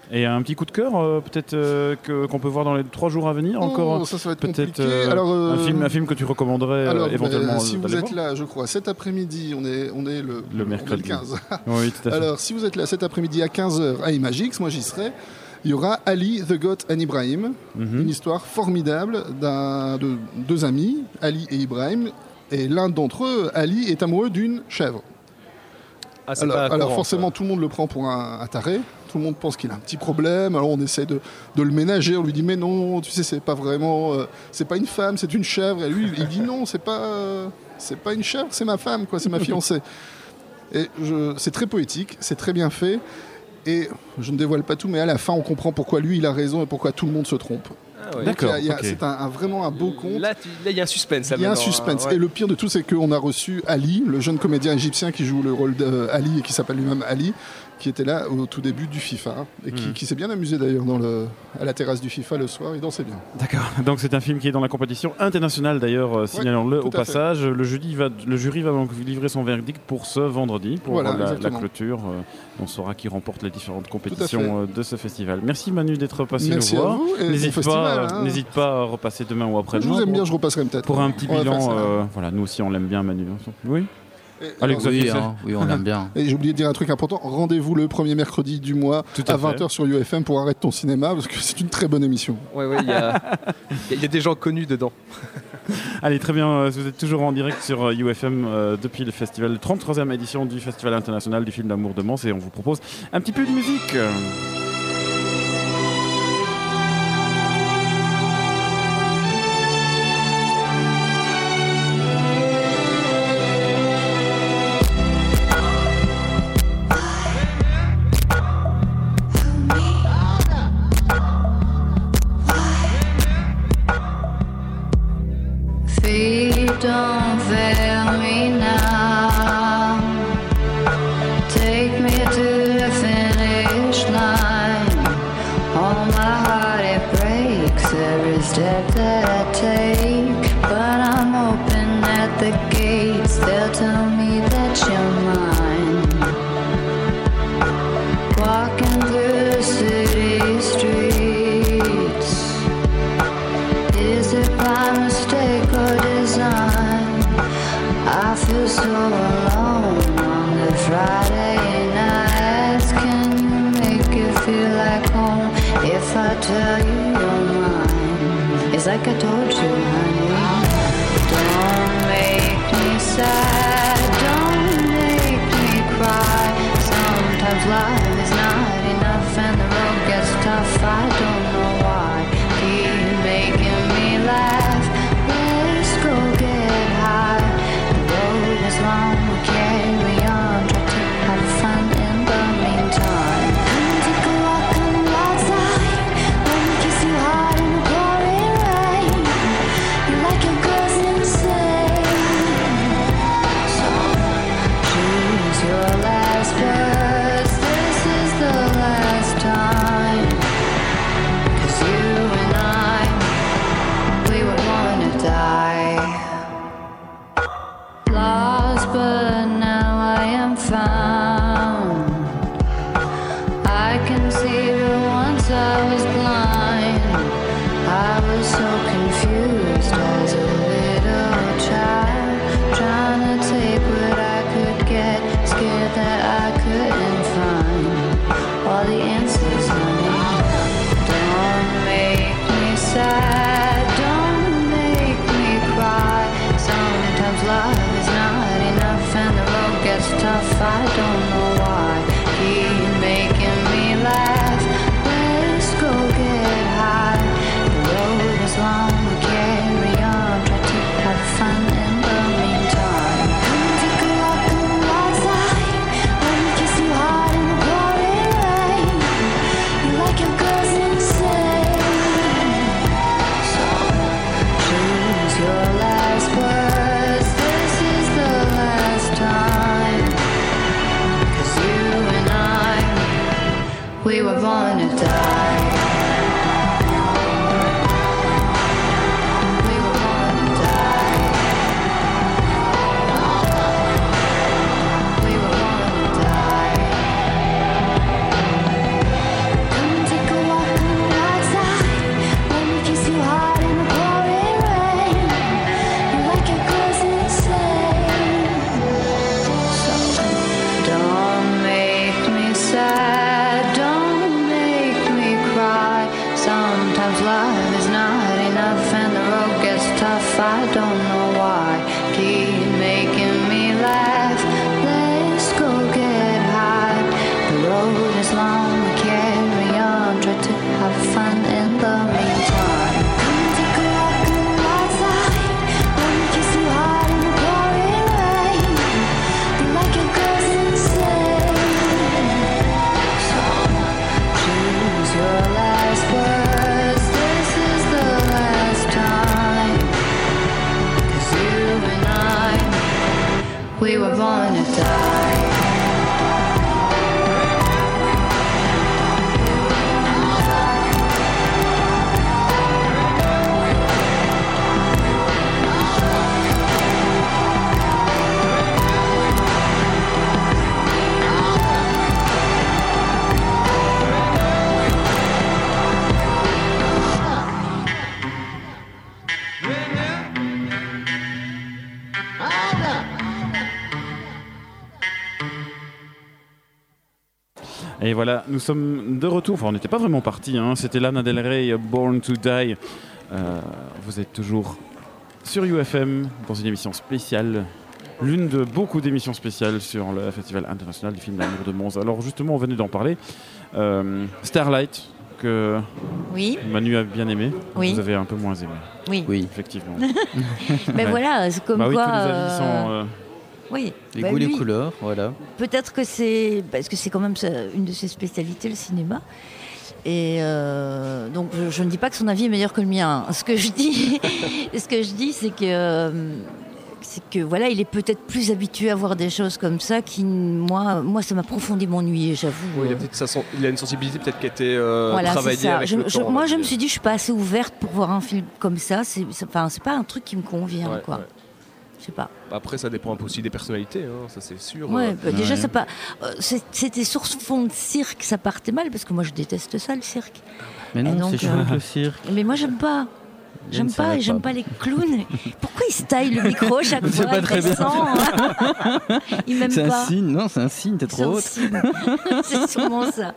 Et un petit coup de cœur, euh, peut-être euh, que, qu'on peut voir dans les trois jours à venir Oh, encore. ça, ça va être peut-être compliqué. euh, Alors, euh, un film, un film que tu recommanderais Alors, euh, éventuellement. ben, si vous d'aller êtes voir. là, je crois, cet après-midi, on est, on est le, Le on est mercredi. quinze. Oui, tout à fait. Alors, si vous êtes là cet après-midi à quinze heures à Imagix, moi j'y serai. Il y aura Ali, The Goat and Ibrahim, Mhm. une histoire formidable d'un, de deux amis, Ali et Ibrahim. Et l'un d'entre eux, Ali, est amoureux d'une chèvre. Ah, c'est alors, pas alors courant, forcément, tout le monde le prend pour un, un taré. Tout le monde pense qu'il a un petit problème. Alors on essaie de, de le ménager. On lui dit mais non, tu sais, c'est pas vraiment, euh, c'est pas une femme, c'est une chèvre. Et lui, il dit non, c'est pas, euh, c'est pas une chèvre, c'est ma femme, quoi, c'est ma fiancée. Et je, c'est très poétique, c'est très bien fait. Et je ne dévoile pas tout, mais à la fin, on comprend pourquoi lui, il a raison et pourquoi tout le monde se trompe. Ah ouais. Donc, il y a- il y a- ok. C'est un, un- vraiment un beau conte. Là, tu- là, il y a un suspense. là, Il y a un maintenant, suspense. hein, ouais. Et le pire de tout, c'est qu'on a reçu Ali, le jeune comédien égyptien qui joue le rôle d'Ali et qui s'appelle lui-même Ali, qui était là au tout début du FIFA et qui, Mhm. qui s'est bien amusé d'ailleurs dans le, à la terrasse du FIFA le soir. Il dansait bien. D'accord. Donc c'est un film qui est dans la compétition internationale d'ailleurs, euh, signalons-le tout au à passage. Le, jeudi va, le jury va donc livrer son verdict pour ce vendredi, pour Voilà, la, la exactement. clôture. Euh, on saura qui remporte les différentes fait. compétitions euh, de ce festival. Merci Manu d'être passé Merci nous à voir. vous et bon N'hésite festival, pas, hein. n'hésite pas à repasser demain ou Je après-demain. vous aime pour- bien, je repasserai peut-être. Pour un petit On va faire bilan, ça. euh, voilà, nous aussi on l'aime bien Manu. Oui. Et- Alex, alors, Oui, Xavier, hein, oui, on l'aime bien. Et j'ai oublié de dire un truc important. Rendez-vous le premier mercredi du mois Tout à à vingt heures sur U F M pour Arrête ton cinéma parce que c'est une très bonne émission. Ouais, ouais, il y, a- il y a- il y a des gens connus dedans. Allez, très bien. euh, Vous êtes toujours en direct sur euh, U F M euh, depuis le festival, trente-troisième édition du Festival international du film d'amour de Mons, et on vous propose un petit peu de musique. Feet don't fail me now. Take me to the finish line. Oh, my heart it breaks every step that I take. But I'm open at the gates. They'll tell me that you're mine. Walking through the city streets. Is it by mistake or design? I feel so alone on the Friday nights. Can you make it feel like home if I tell you you're mine? It's like I told you, honey. Don't make me sad, don't make me cry. Sometimes life is not enough and the road gets tough. I don't know why. Keep making me laugh. Let's go get high. The road is long, we'll carry on. Try to have fun in the meantime. Come take a walk on the wild side. Let me kiss you hard in the pouring rain. You like your girls insane. So choose your last words. This is the last time. 'Cause you and I, we were born to die. Lost, but now I am found. I can see that once I was blind. I was so confused as a little child, trying to take what I could get, scared that I couldn't find all the answers, honey. Don't make me sad, don't make me cry. Sometimes love is not enough and the road gets tough. I don't know why. Keep making me laugh. Let's go get high. The road is long, we'll carry on. Try to have fun in the meantime. Come take a walk on the wild side. Let me kiss you hard in the pouring rain. You like your girls insane. So choose your last words. This is the last time. 'Cause you and I, we were born to die. We were born to die. We were born to die. Come We were born to die. Et voilà, nous sommes de retour. Enfin, on n'était pas vraiment partis. Hein. C'était Lana Del Rey, Born to Die. Euh, vous êtes toujours sur U F M dans une émission spéciale. L'une de beaucoup d'émissions spéciales sur le Festival international du film L'amour de Mons. Alors justement, on venait d'en parler. Euh, Starlight, que oui. Manu a bien aimé. Oui. Vous avez un peu moins aimé. Oui. Oui, effectivement. Mais ouais. Voilà, c'est comme bah oui, quoi... tous les avis sont... Euh... Oui, les bah goûts, lui, les couleurs, voilà. Peut-être que c'est parce que c'est quand même une de ses spécialités, le cinéma. Et euh, donc je, je ne dis pas que son avis est meilleur que le mien. Ce que je dis, ce que je dis, c'est que euh, c'est que voilà, il est peut-être plus habitué à voir des choses comme ça qui, moi, moi, ça m'a profondément ennuyé, j'avoue. Oui, il, a peut-être sa, il a une sensibilité peut-être qui a été euh, voilà, travaillée avec je, le je, temps. Moi, je me suis dit, je suis pas assez ouverte pour voir un film comme ça. C'est, c'est, enfin, c'est pas un truc qui me convient, ouais, quoi. Ouais. Je sais pas. Après, ça dépend un peu aussi des personnalités, hein, ça c'est sûr. Ouais, bah, déjà, ouais. ça pas, euh, c'était sur ce fond de cirque, ça partait mal, parce que moi je déteste ça, le cirque. Mais non, donc, c'est chouette euh, le cirque. Mais moi j'aime pas. J'aime Yann, pas, j'aime pas. pas les clowns. Pourquoi ils se taillent le micro chaque fois? Pas très bien. Ils m'aiment c'est pas. Un signe, non, c'est un signe, t'es trop haute. C'est sûrement ça.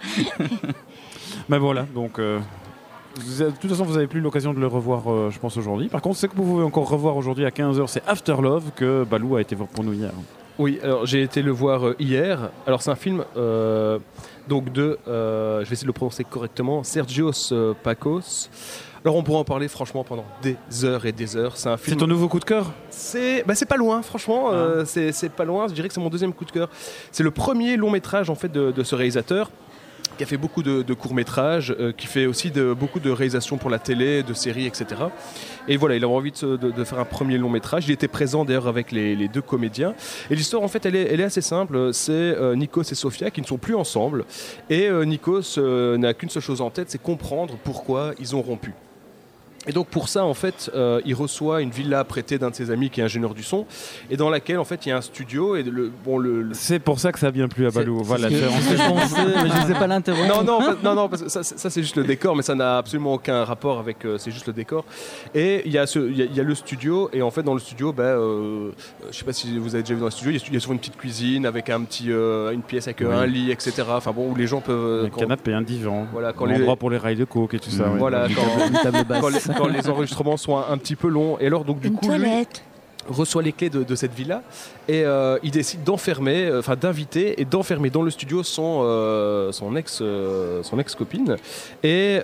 Ben voilà, donc. Euh... Vous avez, de toute façon, vous n'avez plus l'occasion de le revoir, euh, je pense, aujourd'hui. Par contre, ce que vous pouvez encore revoir aujourd'hui à quinze heures, c'est After Love, que Balou a été voir pour nous hier. Oui, alors j'ai été le voir euh, hier. Alors c'est un film euh, donc de, euh, je vais essayer de le prononcer correctement, Sergios euh, Pakos. Alors on pourra en parler franchement pendant des heures et des heures. C'est un film. C'est ton nouveau coup de cœur? C'est, bah, c'est pas loin, franchement. Ah. Euh, c'est, c'est pas loin. Je dirais que c'est mon deuxième coup de cœur. C'est le premier long métrage en fait de, de ce réalisateur, qui a fait beaucoup de, de courts-métrages, euh, qui fait aussi de, beaucoup de réalisations pour la télé, de séries, et cetera. Et voilà, il avait envie de, de, de faire un premier long-métrage. Il était présent d'ailleurs avec les, les deux comédiens. Et l'histoire, en fait, elle est, elle est assez simple. C'est euh, Nikos et Sofia qui ne sont plus ensemble. Et euh, Nikos euh, n'a qu'une seule chose en tête, c'est comprendre pourquoi ils ont rompu. Et donc pour ça, en fait, euh, il reçoit une villa prêtée d'un de ses amis qui est ingénieur du son, et dans laquelle, en fait, il y a un studio. Et le, bon, le, le... C'est pour ça que ça a bien plu à Balou. Voilà, c'est on s'est pensé, mais je ne sais pas l'interrompre. Non, non, non, non, parce que ça, ça c'est juste le décor, mais ça n'a absolument aucun rapport avec. Euh, c'est juste le décor. Et il y a ce, il y a, il y a le studio, et en fait, dans le studio, ben, euh, je ne sais pas si vous avez déjà vu dans le studio, il y a souvent une petite cuisine avec un petit, euh, une pièce avec oui. un lit, et cetera. Enfin bon, où les gens peuvent. Un quand... canapé, un divan. Voilà, quand un les... endroit pour les rails de coke et tout ça. Mmh. Voilà, ouais. quand, une table basse. Quand, les, quand les enregistrements sont un, un petit peu longs. Et alors, donc, du une coup, toilette. Lui reçoit les clés de, de cette villa et euh, il décide d'enfermer, enfin euh, d'inviter et d'enfermer dans le studio son, euh, son, ex, euh, son ex-copine. Et,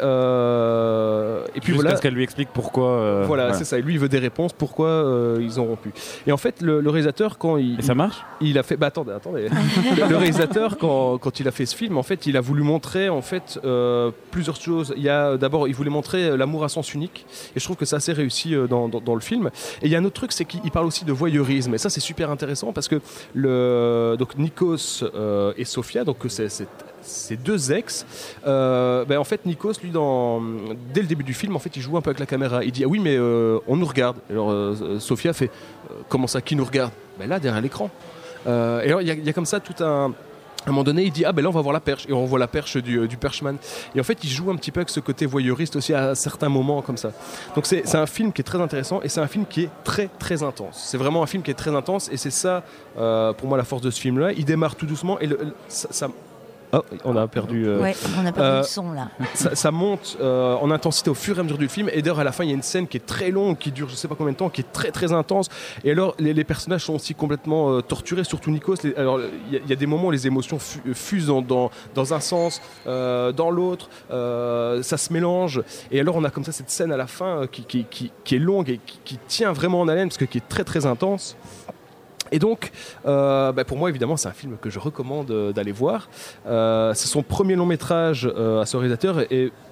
euh, et puis Jusqu'à voilà. ce qu'elle lui explique pourquoi. Euh, voilà, voilà, c'est ça. Et lui, il veut des réponses pourquoi euh, ils ont rompu. Et en fait, le, le réalisateur, quand il. Et ça marche il, il a fait. Bah attendez, attendez. le, le réalisateur, quand, quand il a fait ce film, en fait, il a voulu montrer en fait euh, plusieurs choses. Il y a d'abord, il voulait montrer l'amour à sens unique. Et je trouve que c'est assez réussi euh, dans, dans, dans le film. Et il y a un autre truc, c'est qu'il parle aussi de voyeurisme. Et ça, c'est super intéressant parce que le, donc Nikos euh, et Sofia, donc c'est, c'est ces deux ex, euh, ben en fait Nikos, lui, dans, dès le début du film, en fait, il joue un peu avec la caméra. Il dit ah oui, mais euh, on nous regarde. Alors euh, Sofia fait euh, comment ça, qui nous regarde? Ben là, derrière l'écran. Euh, et alors il y, y a comme ça tout un. À un moment donné, il dit ah ben là on va voir la perche et on voit la perche du, du perchman. Et en fait, il joue un petit peu avec ce côté voyeuriste aussi à certains moments comme ça. Donc c'est, c'est un film qui est très intéressant et c'est un film qui est très très intense. C'est vraiment un film qui est très intense et c'est ça euh, pour moi la force de ce film-là. Il démarre tout doucement et le, le, ça, ça Oh, on a perdu. Euh, ouais, on a perdu euh, le son là. Ça, ça monte euh, en intensité au fur et à mesure du film. Et d'ailleurs, à la fin, il y a une scène qui est très longue, qui dure je sais pas combien de temps, qui est très très intense. Et alors, les, les personnages sont aussi complètement euh, torturés, surtout Nikos. Les, alors, il y, y a des moments où les émotions fu- fusent dans, dans, dans un sens, euh, dans l'autre. Euh, ça se mélange. Et alors, on a comme ça cette scène à la fin euh, qui, qui, qui, qui est longue et qui, qui tient vraiment en haleine parce que qui est très très intense. Et donc, euh, bah pour moi, évidemment, c'est un film que je recommande euh, d'aller voir. Euh, c'est son premier long métrage euh, à ce réalisateur et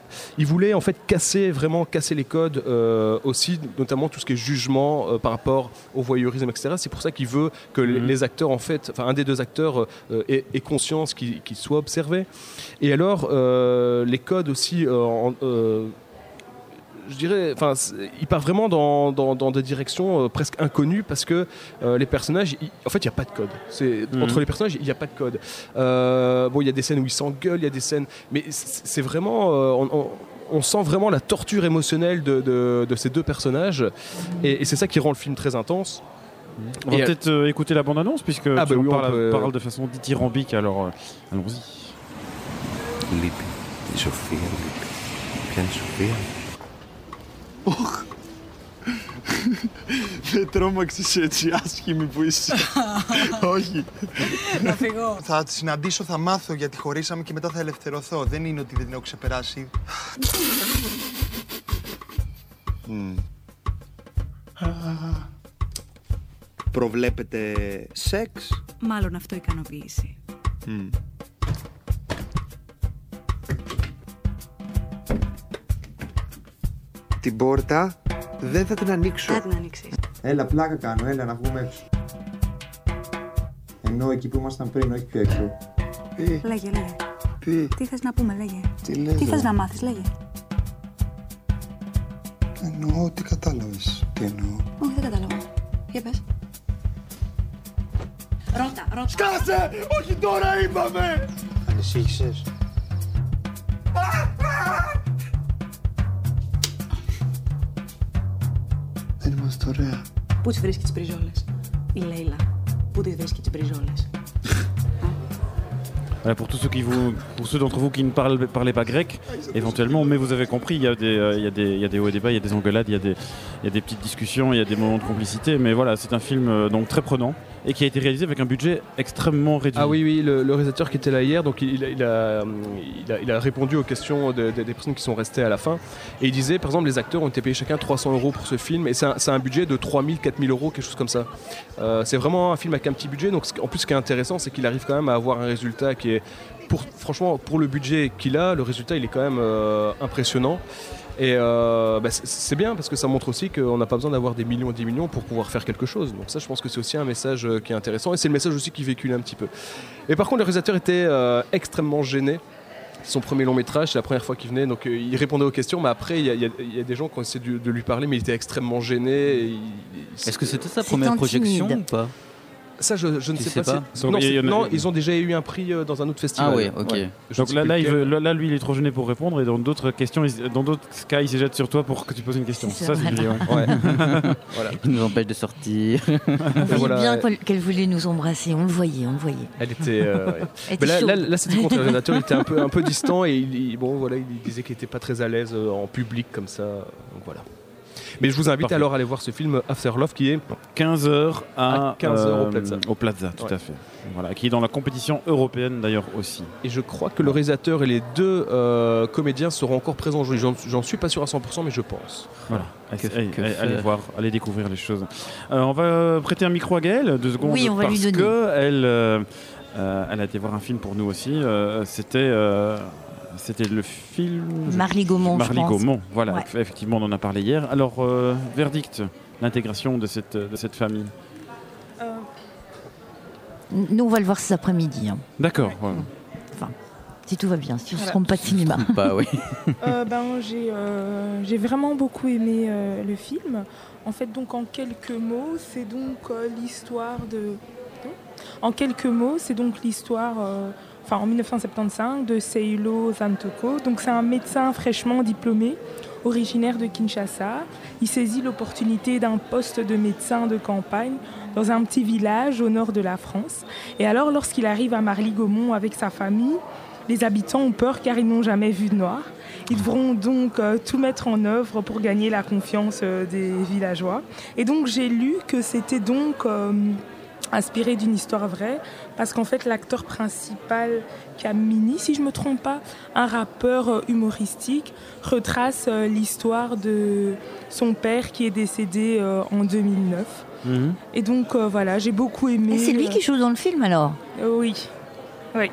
Il voulait en fait casser, vraiment casser les codes euh, aussi, notamment tout ce qui est jugement euh, par rapport au voyeurisme, et cetera. C'est pour ça qu'il veut que les, les acteurs, en fait, enfin un des deux acteurs euh, ait, ait conscience qu'il, qu'il soit observé. Et alors, euh, les codes aussi, euh, en, euh, je dirais, enfin, il part vraiment dans, dans, dans des directions euh, presque inconnues parce que euh, les personnages, il, en fait, il n'y a pas de code. C'est, mmh. Entre les personnages, il n'y a pas de code. Euh, bon, il y a des scènes où ils s'engueulent, il y a des scènes, mais c'est, c'est vraiment, euh, on, on, on sent vraiment la torture émotionnelle de, de, de ces deux personnages, et, et c'est ça qui rend le film très intense. On va et peut-être euh, écouter la bande-annonce puisque ah tu bah oui, parles, on peut... parle de façon dithyrambique, alors euh, allons-y. Λείπει η Σοφία, λείπει. Ποια είναι η Σοφία? Δεν τρόμαξες έτσι άσχημη που είσαι. Όχι. Να φύγω. Θα τη συναντήσω, θα μάθω γιατί χωρίσαμε και μετά θα ελευθερωθώ. Δεν είναι ότι δεν την έχω ξεπεράσει. Προβλέπετε σεξ? Μάλλον αυτό ικανοποίηση. Mm. Την πόρτα δεν θα την ανοίξω. Θα την ανοίξεις. Έλα, πλάκα κάνω, έλα να βγούμε έξω. Ενώ εκεί που ήμασταν πριν, όχι πιο έξω. Τι? Λέγε, λέγε. Τι? Τι θες να πούμε, λέγε. Τι λέω. Τι θες να μάθεις, λέγε. Εννοώ ότι κατάλαβες. Τι εννοώ. Όχι, δεν κατάλαβα. Για πες. Ρώτα, ρώτα. Σκάσε! Όχι τώρα είπαμε! Ανησύχησες. Δεν είμαστε ωραία. Πού τις βρίσκει τις μπριζόλες? Η Λέιλα. Πού τις βρίσκει τις μπριζόλες? Voilà, pour tous ceux, qui vous, pour ceux d'entre vous qui ne parlent, parlez pas grec, éventuellement, mais vous avez compris, il y a des, euh, il y a des, il y a des hauts et des bas, il y a des engueulades, il y a des, il y a des petites discussions, il y a des moments de complicité, mais voilà, c'est un film euh, donc très prenant et qui a été réalisé avec un budget extrêmement réduit. Ah oui, oui, le, le réalisateur qui était là hier, donc il, il, a, il, a, il, a, il a répondu aux questions de, de, des personnes qui sont restées à la fin, et il disait, par exemple, les acteurs ont été payés chacun trois cents euros pour ce film, et c'est un, c'est un budget de trois mille, quatre mille euros, quelque chose comme ça. Euh, c'est vraiment un film avec un petit budget, donc en plus ce qui est intéressant, c'est qu'il arrive quand même à avoir un résultat qui est, pour, franchement, pour le budget qu'il a, le résultat il est quand même euh, impressionnant. Et euh, bah, c'est, c'est bien parce que ça montre aussi qu'on n'a pas besoin d'avoir des millions et des millions pour pouvoir faire quelque chose. Donc ça, je pense que c'est aussi un message euh, qui est intéressant, et c'est le message aussi qui véhicule un petit peu. Et par contre, le réalisateur était euh, extrêmement gêné. C'est son premier long métrage, c'est la première fois qu'il venait, donc euh, il répondait aux questions, mais après il y, y, y a des gens qui ont essayé de, de lui parler, mais il était extrêmement gêné. Et il, Est-ce que c'était sa première projection ou pas? Ça, je, je ne tu sais, sais pas. pas Si... Non, a... non, ils ont déjà eu un prix dans un autre festival. Ah oui, ok. Ouais. Donc là, là, il veut, là, lui, il est trop gêné pour répondre, et dans d'autres questions, il, dans d'autres cas, il se jette sur toi pour que tu poses une question. C'est ça, ça, c'est voilà. lui, ouais. Ouais. Voilà. Il nous empêche de sortir. On voyait voilà. bien qu'elle voulait nous embrasser, on le voyait, on le voyait. Elle était. Euh, ouais. Elle Mais était là, là, chaude. là, c'était contre le réalisateur, il était un peu, un peu distant, et il, il- bon, voilà, il disait qu'il n'était pas très à l'aise euh, en public comme ça. Donc voilà. Mais je vous invite Parfait. alors à aller voir ce film After Love qui est quinze heures à, À quinze heures au euh, Plaza. Au Plaza, tout Ouais. à fait. Voilà, qui est dans la compétition européenne d'ailleurs aussi. Et je crois que le réalisateur et les deux euh, comédiens seront encore présents aujourd'hui. J'en, j'en suis pas sûr à cent pour cent, mais je pense. Voilà, Que- allez, que allez- allez faire voir, allez découvrir les choses. Euh, on va prêter un micro à Gaëlle, deux secondes, Oui, on va parce lui donner. que elle, euh, euh, elle a été voir un film pour nous aussi. euh, c'était, euh, c'était le film Marly Gaumont, je Marly pense. Gaumont, voilà. Ouais. Effectivement, on en a parlé hier. Alors, euh, verdict, l'intégration de cette de cette famille. Nous, on va le voir cet après-midi. hein. D'accord. ouais. Enfin, si tout va bien, si on ne se Voilà. trompe pas de cinéma. Bah oui. Euh, ben, j'ai, euh, j'ai vraiment beaucoup aimé euh, le film. En fait, donc en quelques mots, c'est donc euh, l'histoire de. En quelques mots, c'est donc l'histoire, euh, enfin en dix-neuf cent soixante-quinze, de Seilo Zantoko. Donc c'est un médecin fraîchement diplômé, originaire de Kinshasa. Il saisit l'opportunité d'un poste de médecin de campagne dans un petit village au nord de la France. Et alors, lorsqu'il arrive à Marly Gaumont avec sa famille, les habitants ont peur car ils n'ont jamais vu de noir. Ils devront donc euh, tout mettre en œuvre pour gagner la confiance euh, des villageois. Et donc j'ai lu que c'était donc euh, inspiré d'une histoire vraie, parce qu'en fait l'acteur principal, Kamini, si je ne me trompe pas, un rappeur euh, humoristique, retrace euh, l'histoire de son père qui est décédé euh, en deux mille neuf. Mhm. Et donc euh, voilà, j'ai beaucoup aimé. Et c'est lui qui joue dans le film alors? Euh, oui, oui.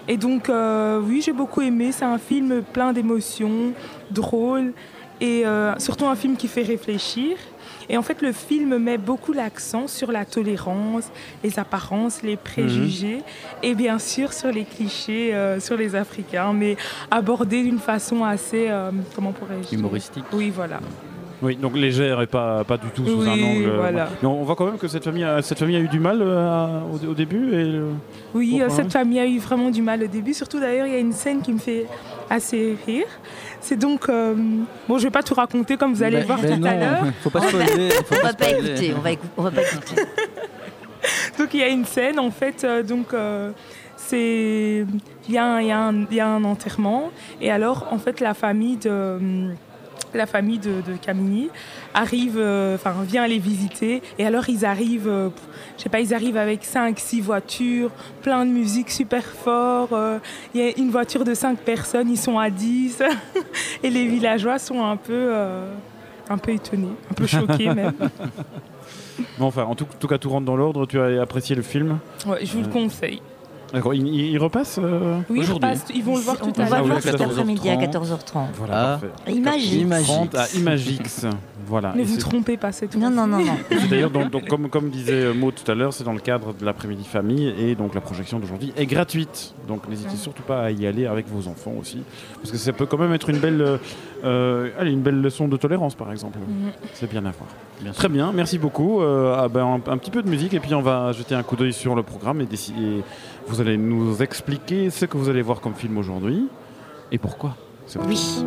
Et donc, euh, oui, j'ai beaucoup aimé. C'est un film plein d'émotions, drôle, et euh, surtout un film qui fait réfléchir. Et en fait, le film met beaucoup l'accent sur la tolérance, les apparences, les préjugés, mmh. et bien sûr sur les clichés euh, sur les Africains, mais abordés d'une façon assez, euh, comment pourrais-je dire ? Humoristique. Oui, voilà. Oui, donc légère et pas, pas du tout sous oui, un angle. Voilà. Mais on voit quand même que cette famille a, cette famille a eu du mal euh, au, au début. Et, euh, oui, pourquoi, cette hein famille a eu vraiment du mal au début. Surtout d'ailleurs, il y a une scène qui me fait assez rire. C'est donc... Euh, bon, je ne vais pas tout raconter comme vous allez mais, voir mais tout non, à l'heure. Faut pas spoiler. On ne va pas écouter. On va, écou- on va pas écouter. Donc il y a une scène, en fait, euh, donc... Euh, c'est... Il y, y, y a un enterrement. Et alors, en fait, la famille de... La famille de, de Kamini arrive, enfin euh, vient les visiter, et alors ils arrivent, euh, je sais pas, ils arrivent avec cinq, six voitures, plein de musique super fort. Il euh, y a une voiture de cinq personnes, ils sont à dix, et les villageois sont un peu, euh, un peu étonnés, un peu choqués même. Bon, enfin, en tout, tout cas, tout rentre dans l'ordre. Tu as apprécié le film ? Ouais, je vous euh... le conseille. D'accord, il, il repasse euh, oui, aujourd'hui. Repasse, ils vont le voir tout on à l'heure. On va le voir cet après-midi à quatorze heures trente. Voilà, ah. Imagix. À Imagix. Voilà. Ne Et vous c'est... trompez pas cette fois. Non, non, non, non. C'est d'ailleurs, donc, donc, comme, comme disait Maud tout à l'heure, c'est dans le cadre de l'après-midi famille, et donc la projection d'aujourd'hui est gratuite. Donc n'hésitez surtout pas à y aller avec vos enfants aussi, parce que ça peut quand même être une belle, euh, allez, une belle leçon de tolérance, par exemple. Mm-hmm. C'est bien à voir. Bien Très bien, merci beaucoup. Euh, ah ben, un, un petit peu de musique, et puis on va jeter un coup d'œil sur le programme et décider. Vous allez nous expliquer ce que vous allez voir comme film aujourd'hui et pourquoi. C'est bon. Oui.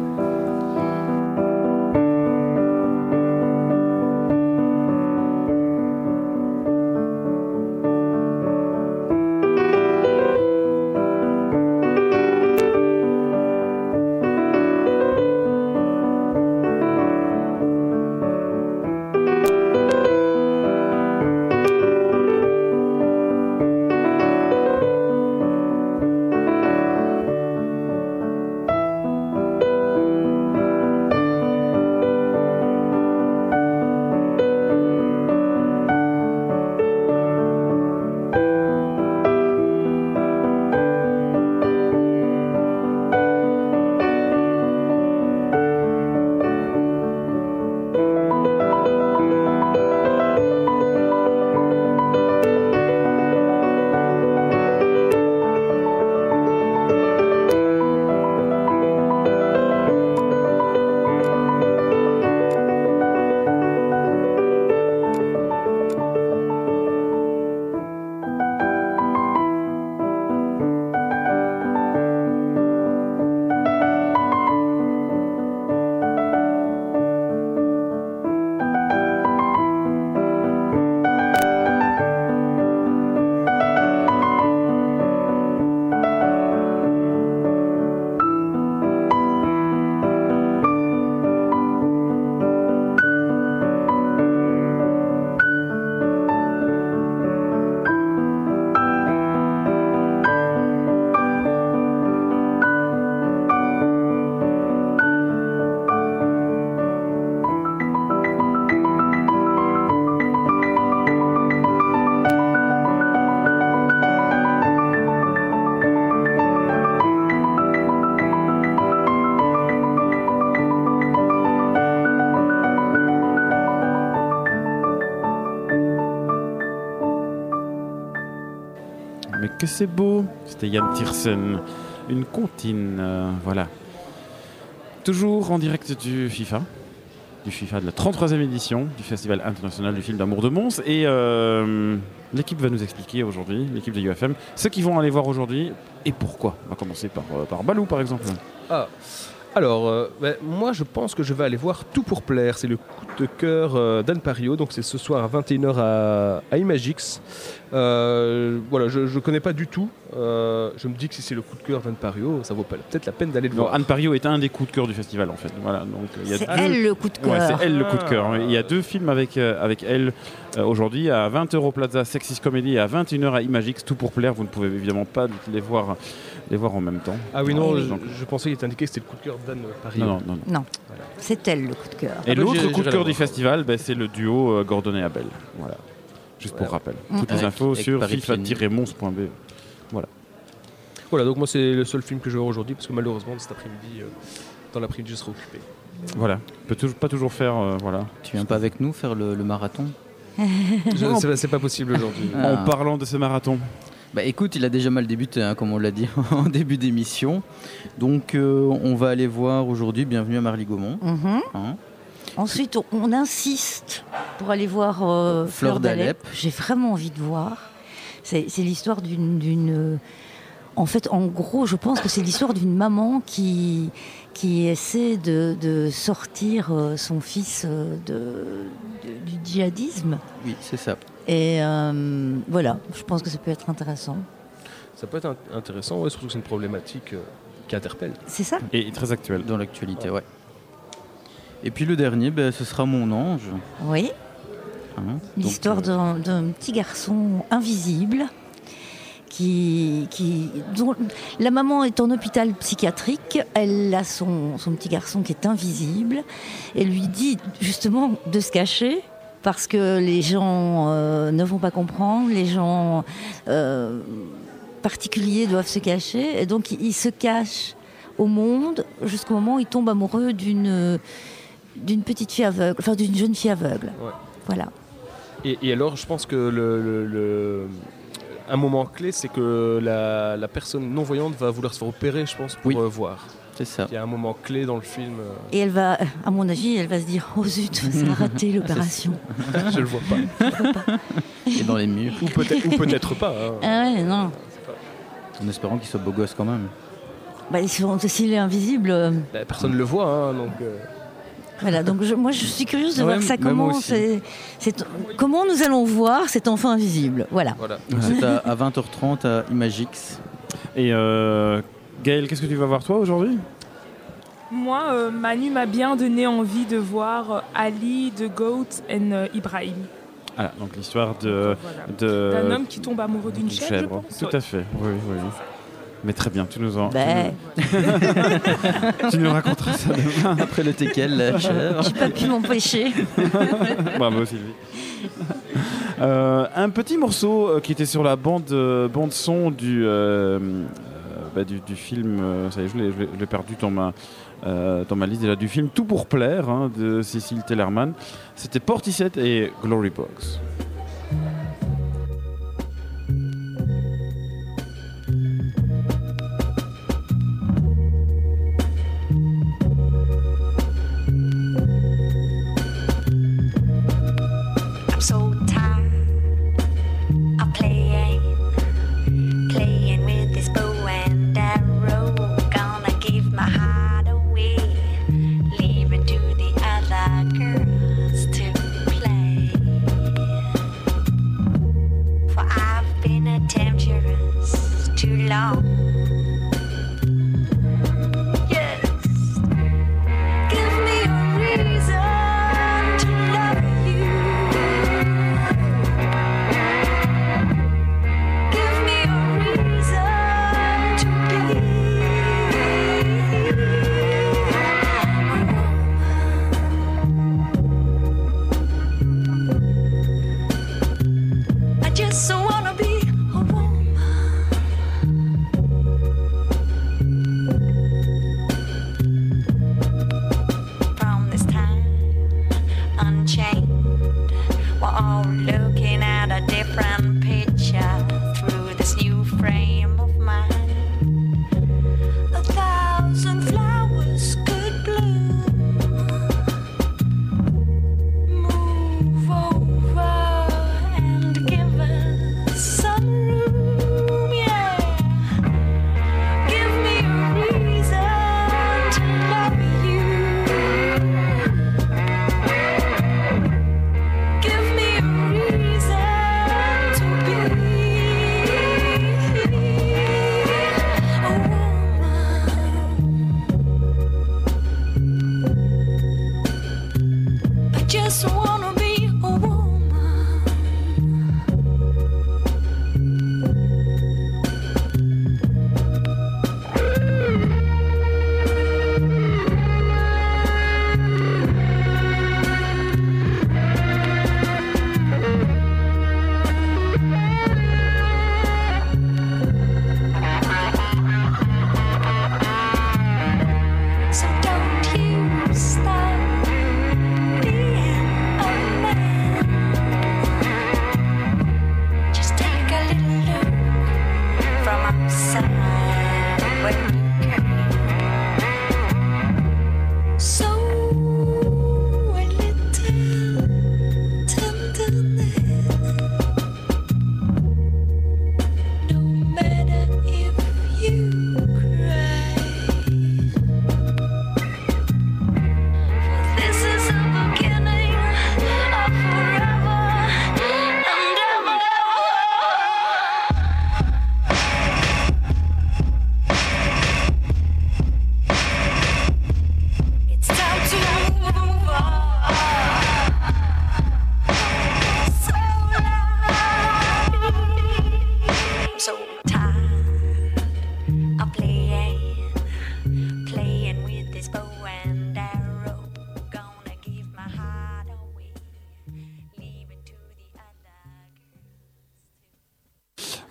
Que c'est beau, c'était Yann Tiersen, une comptine, euh, voilà. Toujours en direct du FIFA, du FIFA de la trente-troisième édition du Festival international du film d'amour de Mons, et euh, l'équipe va nous expliquer aujourd'hui, l'équipe de U F M, ce qu'ils vont aller voir aujourd'hui et pourquoi. On va commencer par, euh, par Balou par exemple. Ah. Alors, euh, ben, moi je pense que je vais aller voir Tout pour plaire. C'est le coup de cœur euh, d'Anne Pario. Donc c'est ce soir à vingt et une heures à, à Imagix. Euh, voilà, je ne connais pas du tout. Euh, je me dis que si c'est le coup de cœur d'Anne Pario, ça vaut pas peut-être la peine d'aller le non, voir. Anne Pario est un des coups de cœur du festival en fait. Voilà, donc, il y a c'est deux... elle le coup de cœur. Ouais, c'est elle le coup de cœur. Il y a deux films avec, euh, avec elle euh, aujourd'hui. À vingt euros Plaza Sexist Comedy et à vingt et une heures à Imagix. Tout pour plaire. Vous ne pouvez évidemment pas les voir, les voir en même temps. Ah oui, non, oui, je, donc... je pensais qu'il était indiqué que c'était le coup de cœur d'Anne Pario. Non, non, non. non. non. Voilà. C'est elle le coup de cœur. Et ah, l'autre j'ai, coup de j'ai cœur du festival, ben, c'est le duo euh, Gordon et Abel. Voilà. Juste pour ouais. rappel. Mmh. Toutes les avec, infos avec sur Paris fifa tiret mons point b e. Voilà. Voilà, donc moi c'est le seul film que je vais voir aujourd'hui parce que malheureusement cet après-midi, euh, dans l'après-midi, je serai occupé. Voilà, on peut toujours, pas toujours faire. Euh, voilà. Tu viens pas avec nous faire le, le marathon? Je, c'est, c'est pas possible aujourd'hui. Ah. En parlant de ce marathon. Bah écoute, il a déjà mal débuté, hein, comme on l'a dit en début d'émission. Donc euh, on va aller voir aujourd'hui Bienvenue à Marly-Gaumont. Mhm. Hein. Ensuite, on, on insiste pour aller voir euh, Fleur Fleur d'Alep. d'Alep. J'ai vraiment envie de voir. C'est, c'est l'histoire d'une, d'une... euh, En fait, en gros, je pense que c'est l'histoire d'une maman qui, qui essaie de, de sortir euh, son fils euh, de, de- du djihadisme. Oui, c'est ça. Et euh, voilà, je pense que ça peut être intéressant. Ça peut être int- intéressant, ouais, surtout que c'est une problématique euh, qui interpelle. C'est ça. Et très actuel. Dans l'actualité, ouais. Et puis le dernier, ben, ce sera Mon Ange. Oui. Hein, donc, L'histoire euh, d'un, d'un petit garçon invisible qui, qui, dont la maman est en hôpital psychiatrique. Elle a son, son petit garçon qui est invisible et lui dit justement de se cacher parce que les gens euh, ne vont pas comprendre, les gens euh, particuliers doivent se cacher et donc il, il se cache au monde jusqu'au moment où il tombe amoureux d'une, d'une petite fille aveugle, enfin d'une jeune fille aveugle. Ouais. Voilà. Et, et alors, je pense que le, le- le- un moment clé, c'est que la, la personne non-voyante va vouloir se faire opérer, je pense, pour euh, voir. C'est ça. Il y a un moment clé dans le film. euh, Et elle va, à mon avis, elle va se dire, oh zut, ça a raté l'opération. Je le vois pas. Et dans les murs. Ou peut-être, ou peut-être pas. hein. Ah ouais, non. En espérant qu'il soit beau gosse quand même. Bah, ils sont- s'il est invisible, euh, Bah, personne ne le voit, hein, donc. euh, voilà. Donc je- moi, je suis curieuse de Ouais, voir ça bah, moi comment, aussi. c'est, c'est- comment nous allons voir cet enfant invisible. Voilà. Voilà. Donc c'est à, à vingt heures trente à Imagix. Et euh, Gaël, qu'est-ce que tu vas voir toi aujourd'hui? Moi, euh, Manu m'a bien donné envie de voir euh, Ali, The Goat et euh, Ibrahim. Ah, donc l'histoire de, D'un de homme qui tombe amoureux d'une chèvre, je chèvre. pense. Tout ouais. à fait, oui, oui. Mais très bien, tu nous en. Ben. tu, nous... tu nous raconteras ça demain. Après le teckel, la chèvre. J'ai pas pu m'empêcher. Bravo Sylvie. Euh, un petit morceau euh, qui était sur la bande, euh, bande son du, euh, euh, bah, du, du film, euh, ça y est, je l'ai, je l'ai- je l'ai perdu dans ma, euh, dans ma liste déjà, du film Tout pour plaire hein, de Cécile Tellerman. C'était Portishead et Glory Box. I'm so tired of playing, playing with this bow and arrow. Gonna give my heart away, leave it to the other girls to play.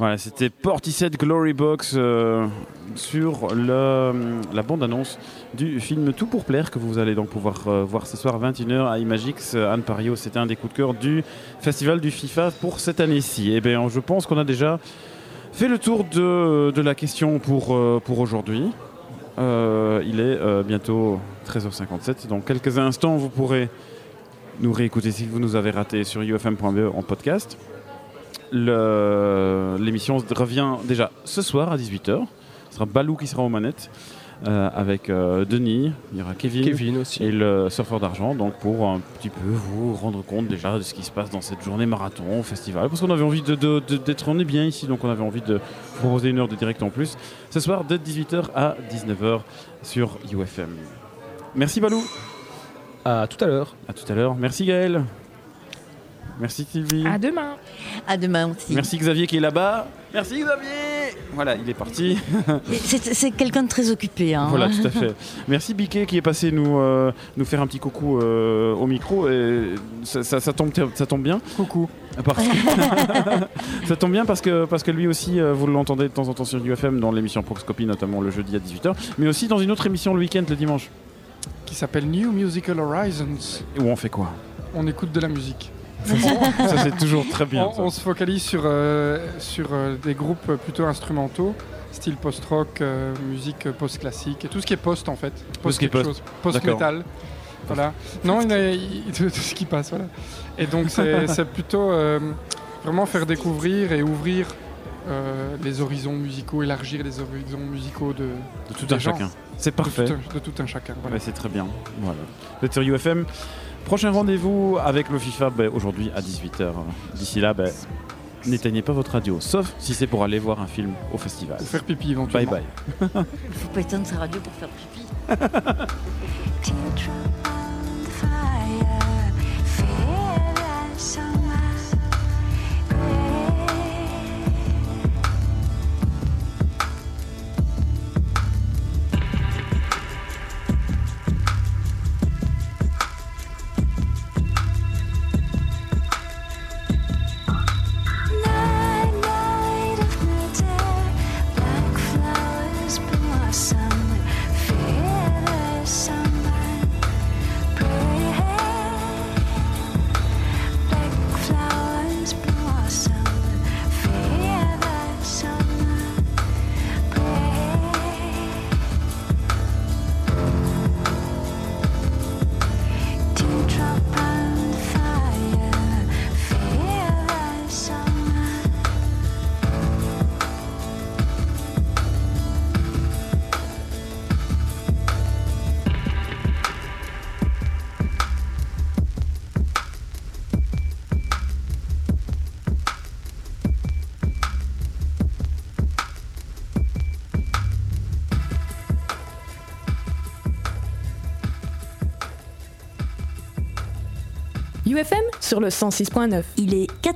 Voilà, c'était Portishead Glory Box euh, sur le, la bande-annonce du film Tout pour plaire que vous allez donc pouvoir euh, voir ce soir à vingt et une heures à Imagix. Anne Pario, c'était un des coups de cœur du festival du FIFA pour cette année-ci. Et bien, je pense qu'on a déjà fait le tour de, de la question pour, euh, pour aujourd'hui. Euh, il est euh, bientôt treize heures cinquante-sept. Dans quelques instants, vous pourrez nous réécouter si vous nous avez raté sur u f m point b e en podcast. Le, l'émission revient déjà ce soir à dix-huit heures. Ce sera Balou qui sera aux manettes euh, avec euh, Denis, il y aura Kevin, Kevin aussi. Et le surfeur d'argent, donc pour un petit peu vous rendre compte déjà de ce qui se passe dans cette journée marathon, festival, parce qu'on avait envie de, de, de, d'être, on est bien ici, donc on avait envie de vous proposer une heure de direct en plus. Ce soir de dix-huit heures à dix-neuf heures sur U F M. Merci Balou. À tout à l'heure. À tout à l'heure. Merci Gaël. Merci Sylvie. À demain. À demain aussi. Merci Xavier qui est là-bas. Merci Xavier. Voilà, il est parti. c'est, c'est quelqu'un de très occupé. Hein. Voilà, tout à fait. Merci Biquet qui est passé nous, euh, nous faire un petit coucou euh, au micro. Et ça, ça, ça, tombe, ça tombe bien. Coucou. Parce que ça tombe bien parce que, parce que lui aussi, euh, vous l'entendez de temps en temps sur U F M dans l'émission Proxcopie, notamment le jeudi à dix-huit heures, mais aussi dans une autre émission le week-end, le dimanche. Qui s'appelle New Musical Horizons. Et où on fait quoi? On écoute de la musique. Ça, c'est, ça, c'est toujours très bien. On, on se focalise sur, euh, sur euh, des groupes plutôt instrumentaux, style post-rock, euh, musique post-classique, et tout ce qui est post en fait. Post quelque post. chose. Post-metal. Voilà. Non, il a, il, tout, tout ce qui passe. Voilà. Et donc c'est, c'est plutôt euh, vraiment faire découvrir et ouvrir euh, les horizons musicaux, élargir les horizons musicaux de, de tout un gens. chacun. C'est parfait. De tout un, de tout un chacun. Voilà. Ouais, c'est très bien. Voilà. Vous êtes sur U F M. Prochain rendez-vous avec le FIFA ben, aujourd'hui à dix-huit heures. D'ici là, ben, n'éteignez pas votre radio, sauf si c'est pour aller voir un film au festival. Ou faire pipi éventuellement. Bye bye. Il ne faut pas éteindre sa radio pour faire pipi. U F M sur le cent six point neuf. Il est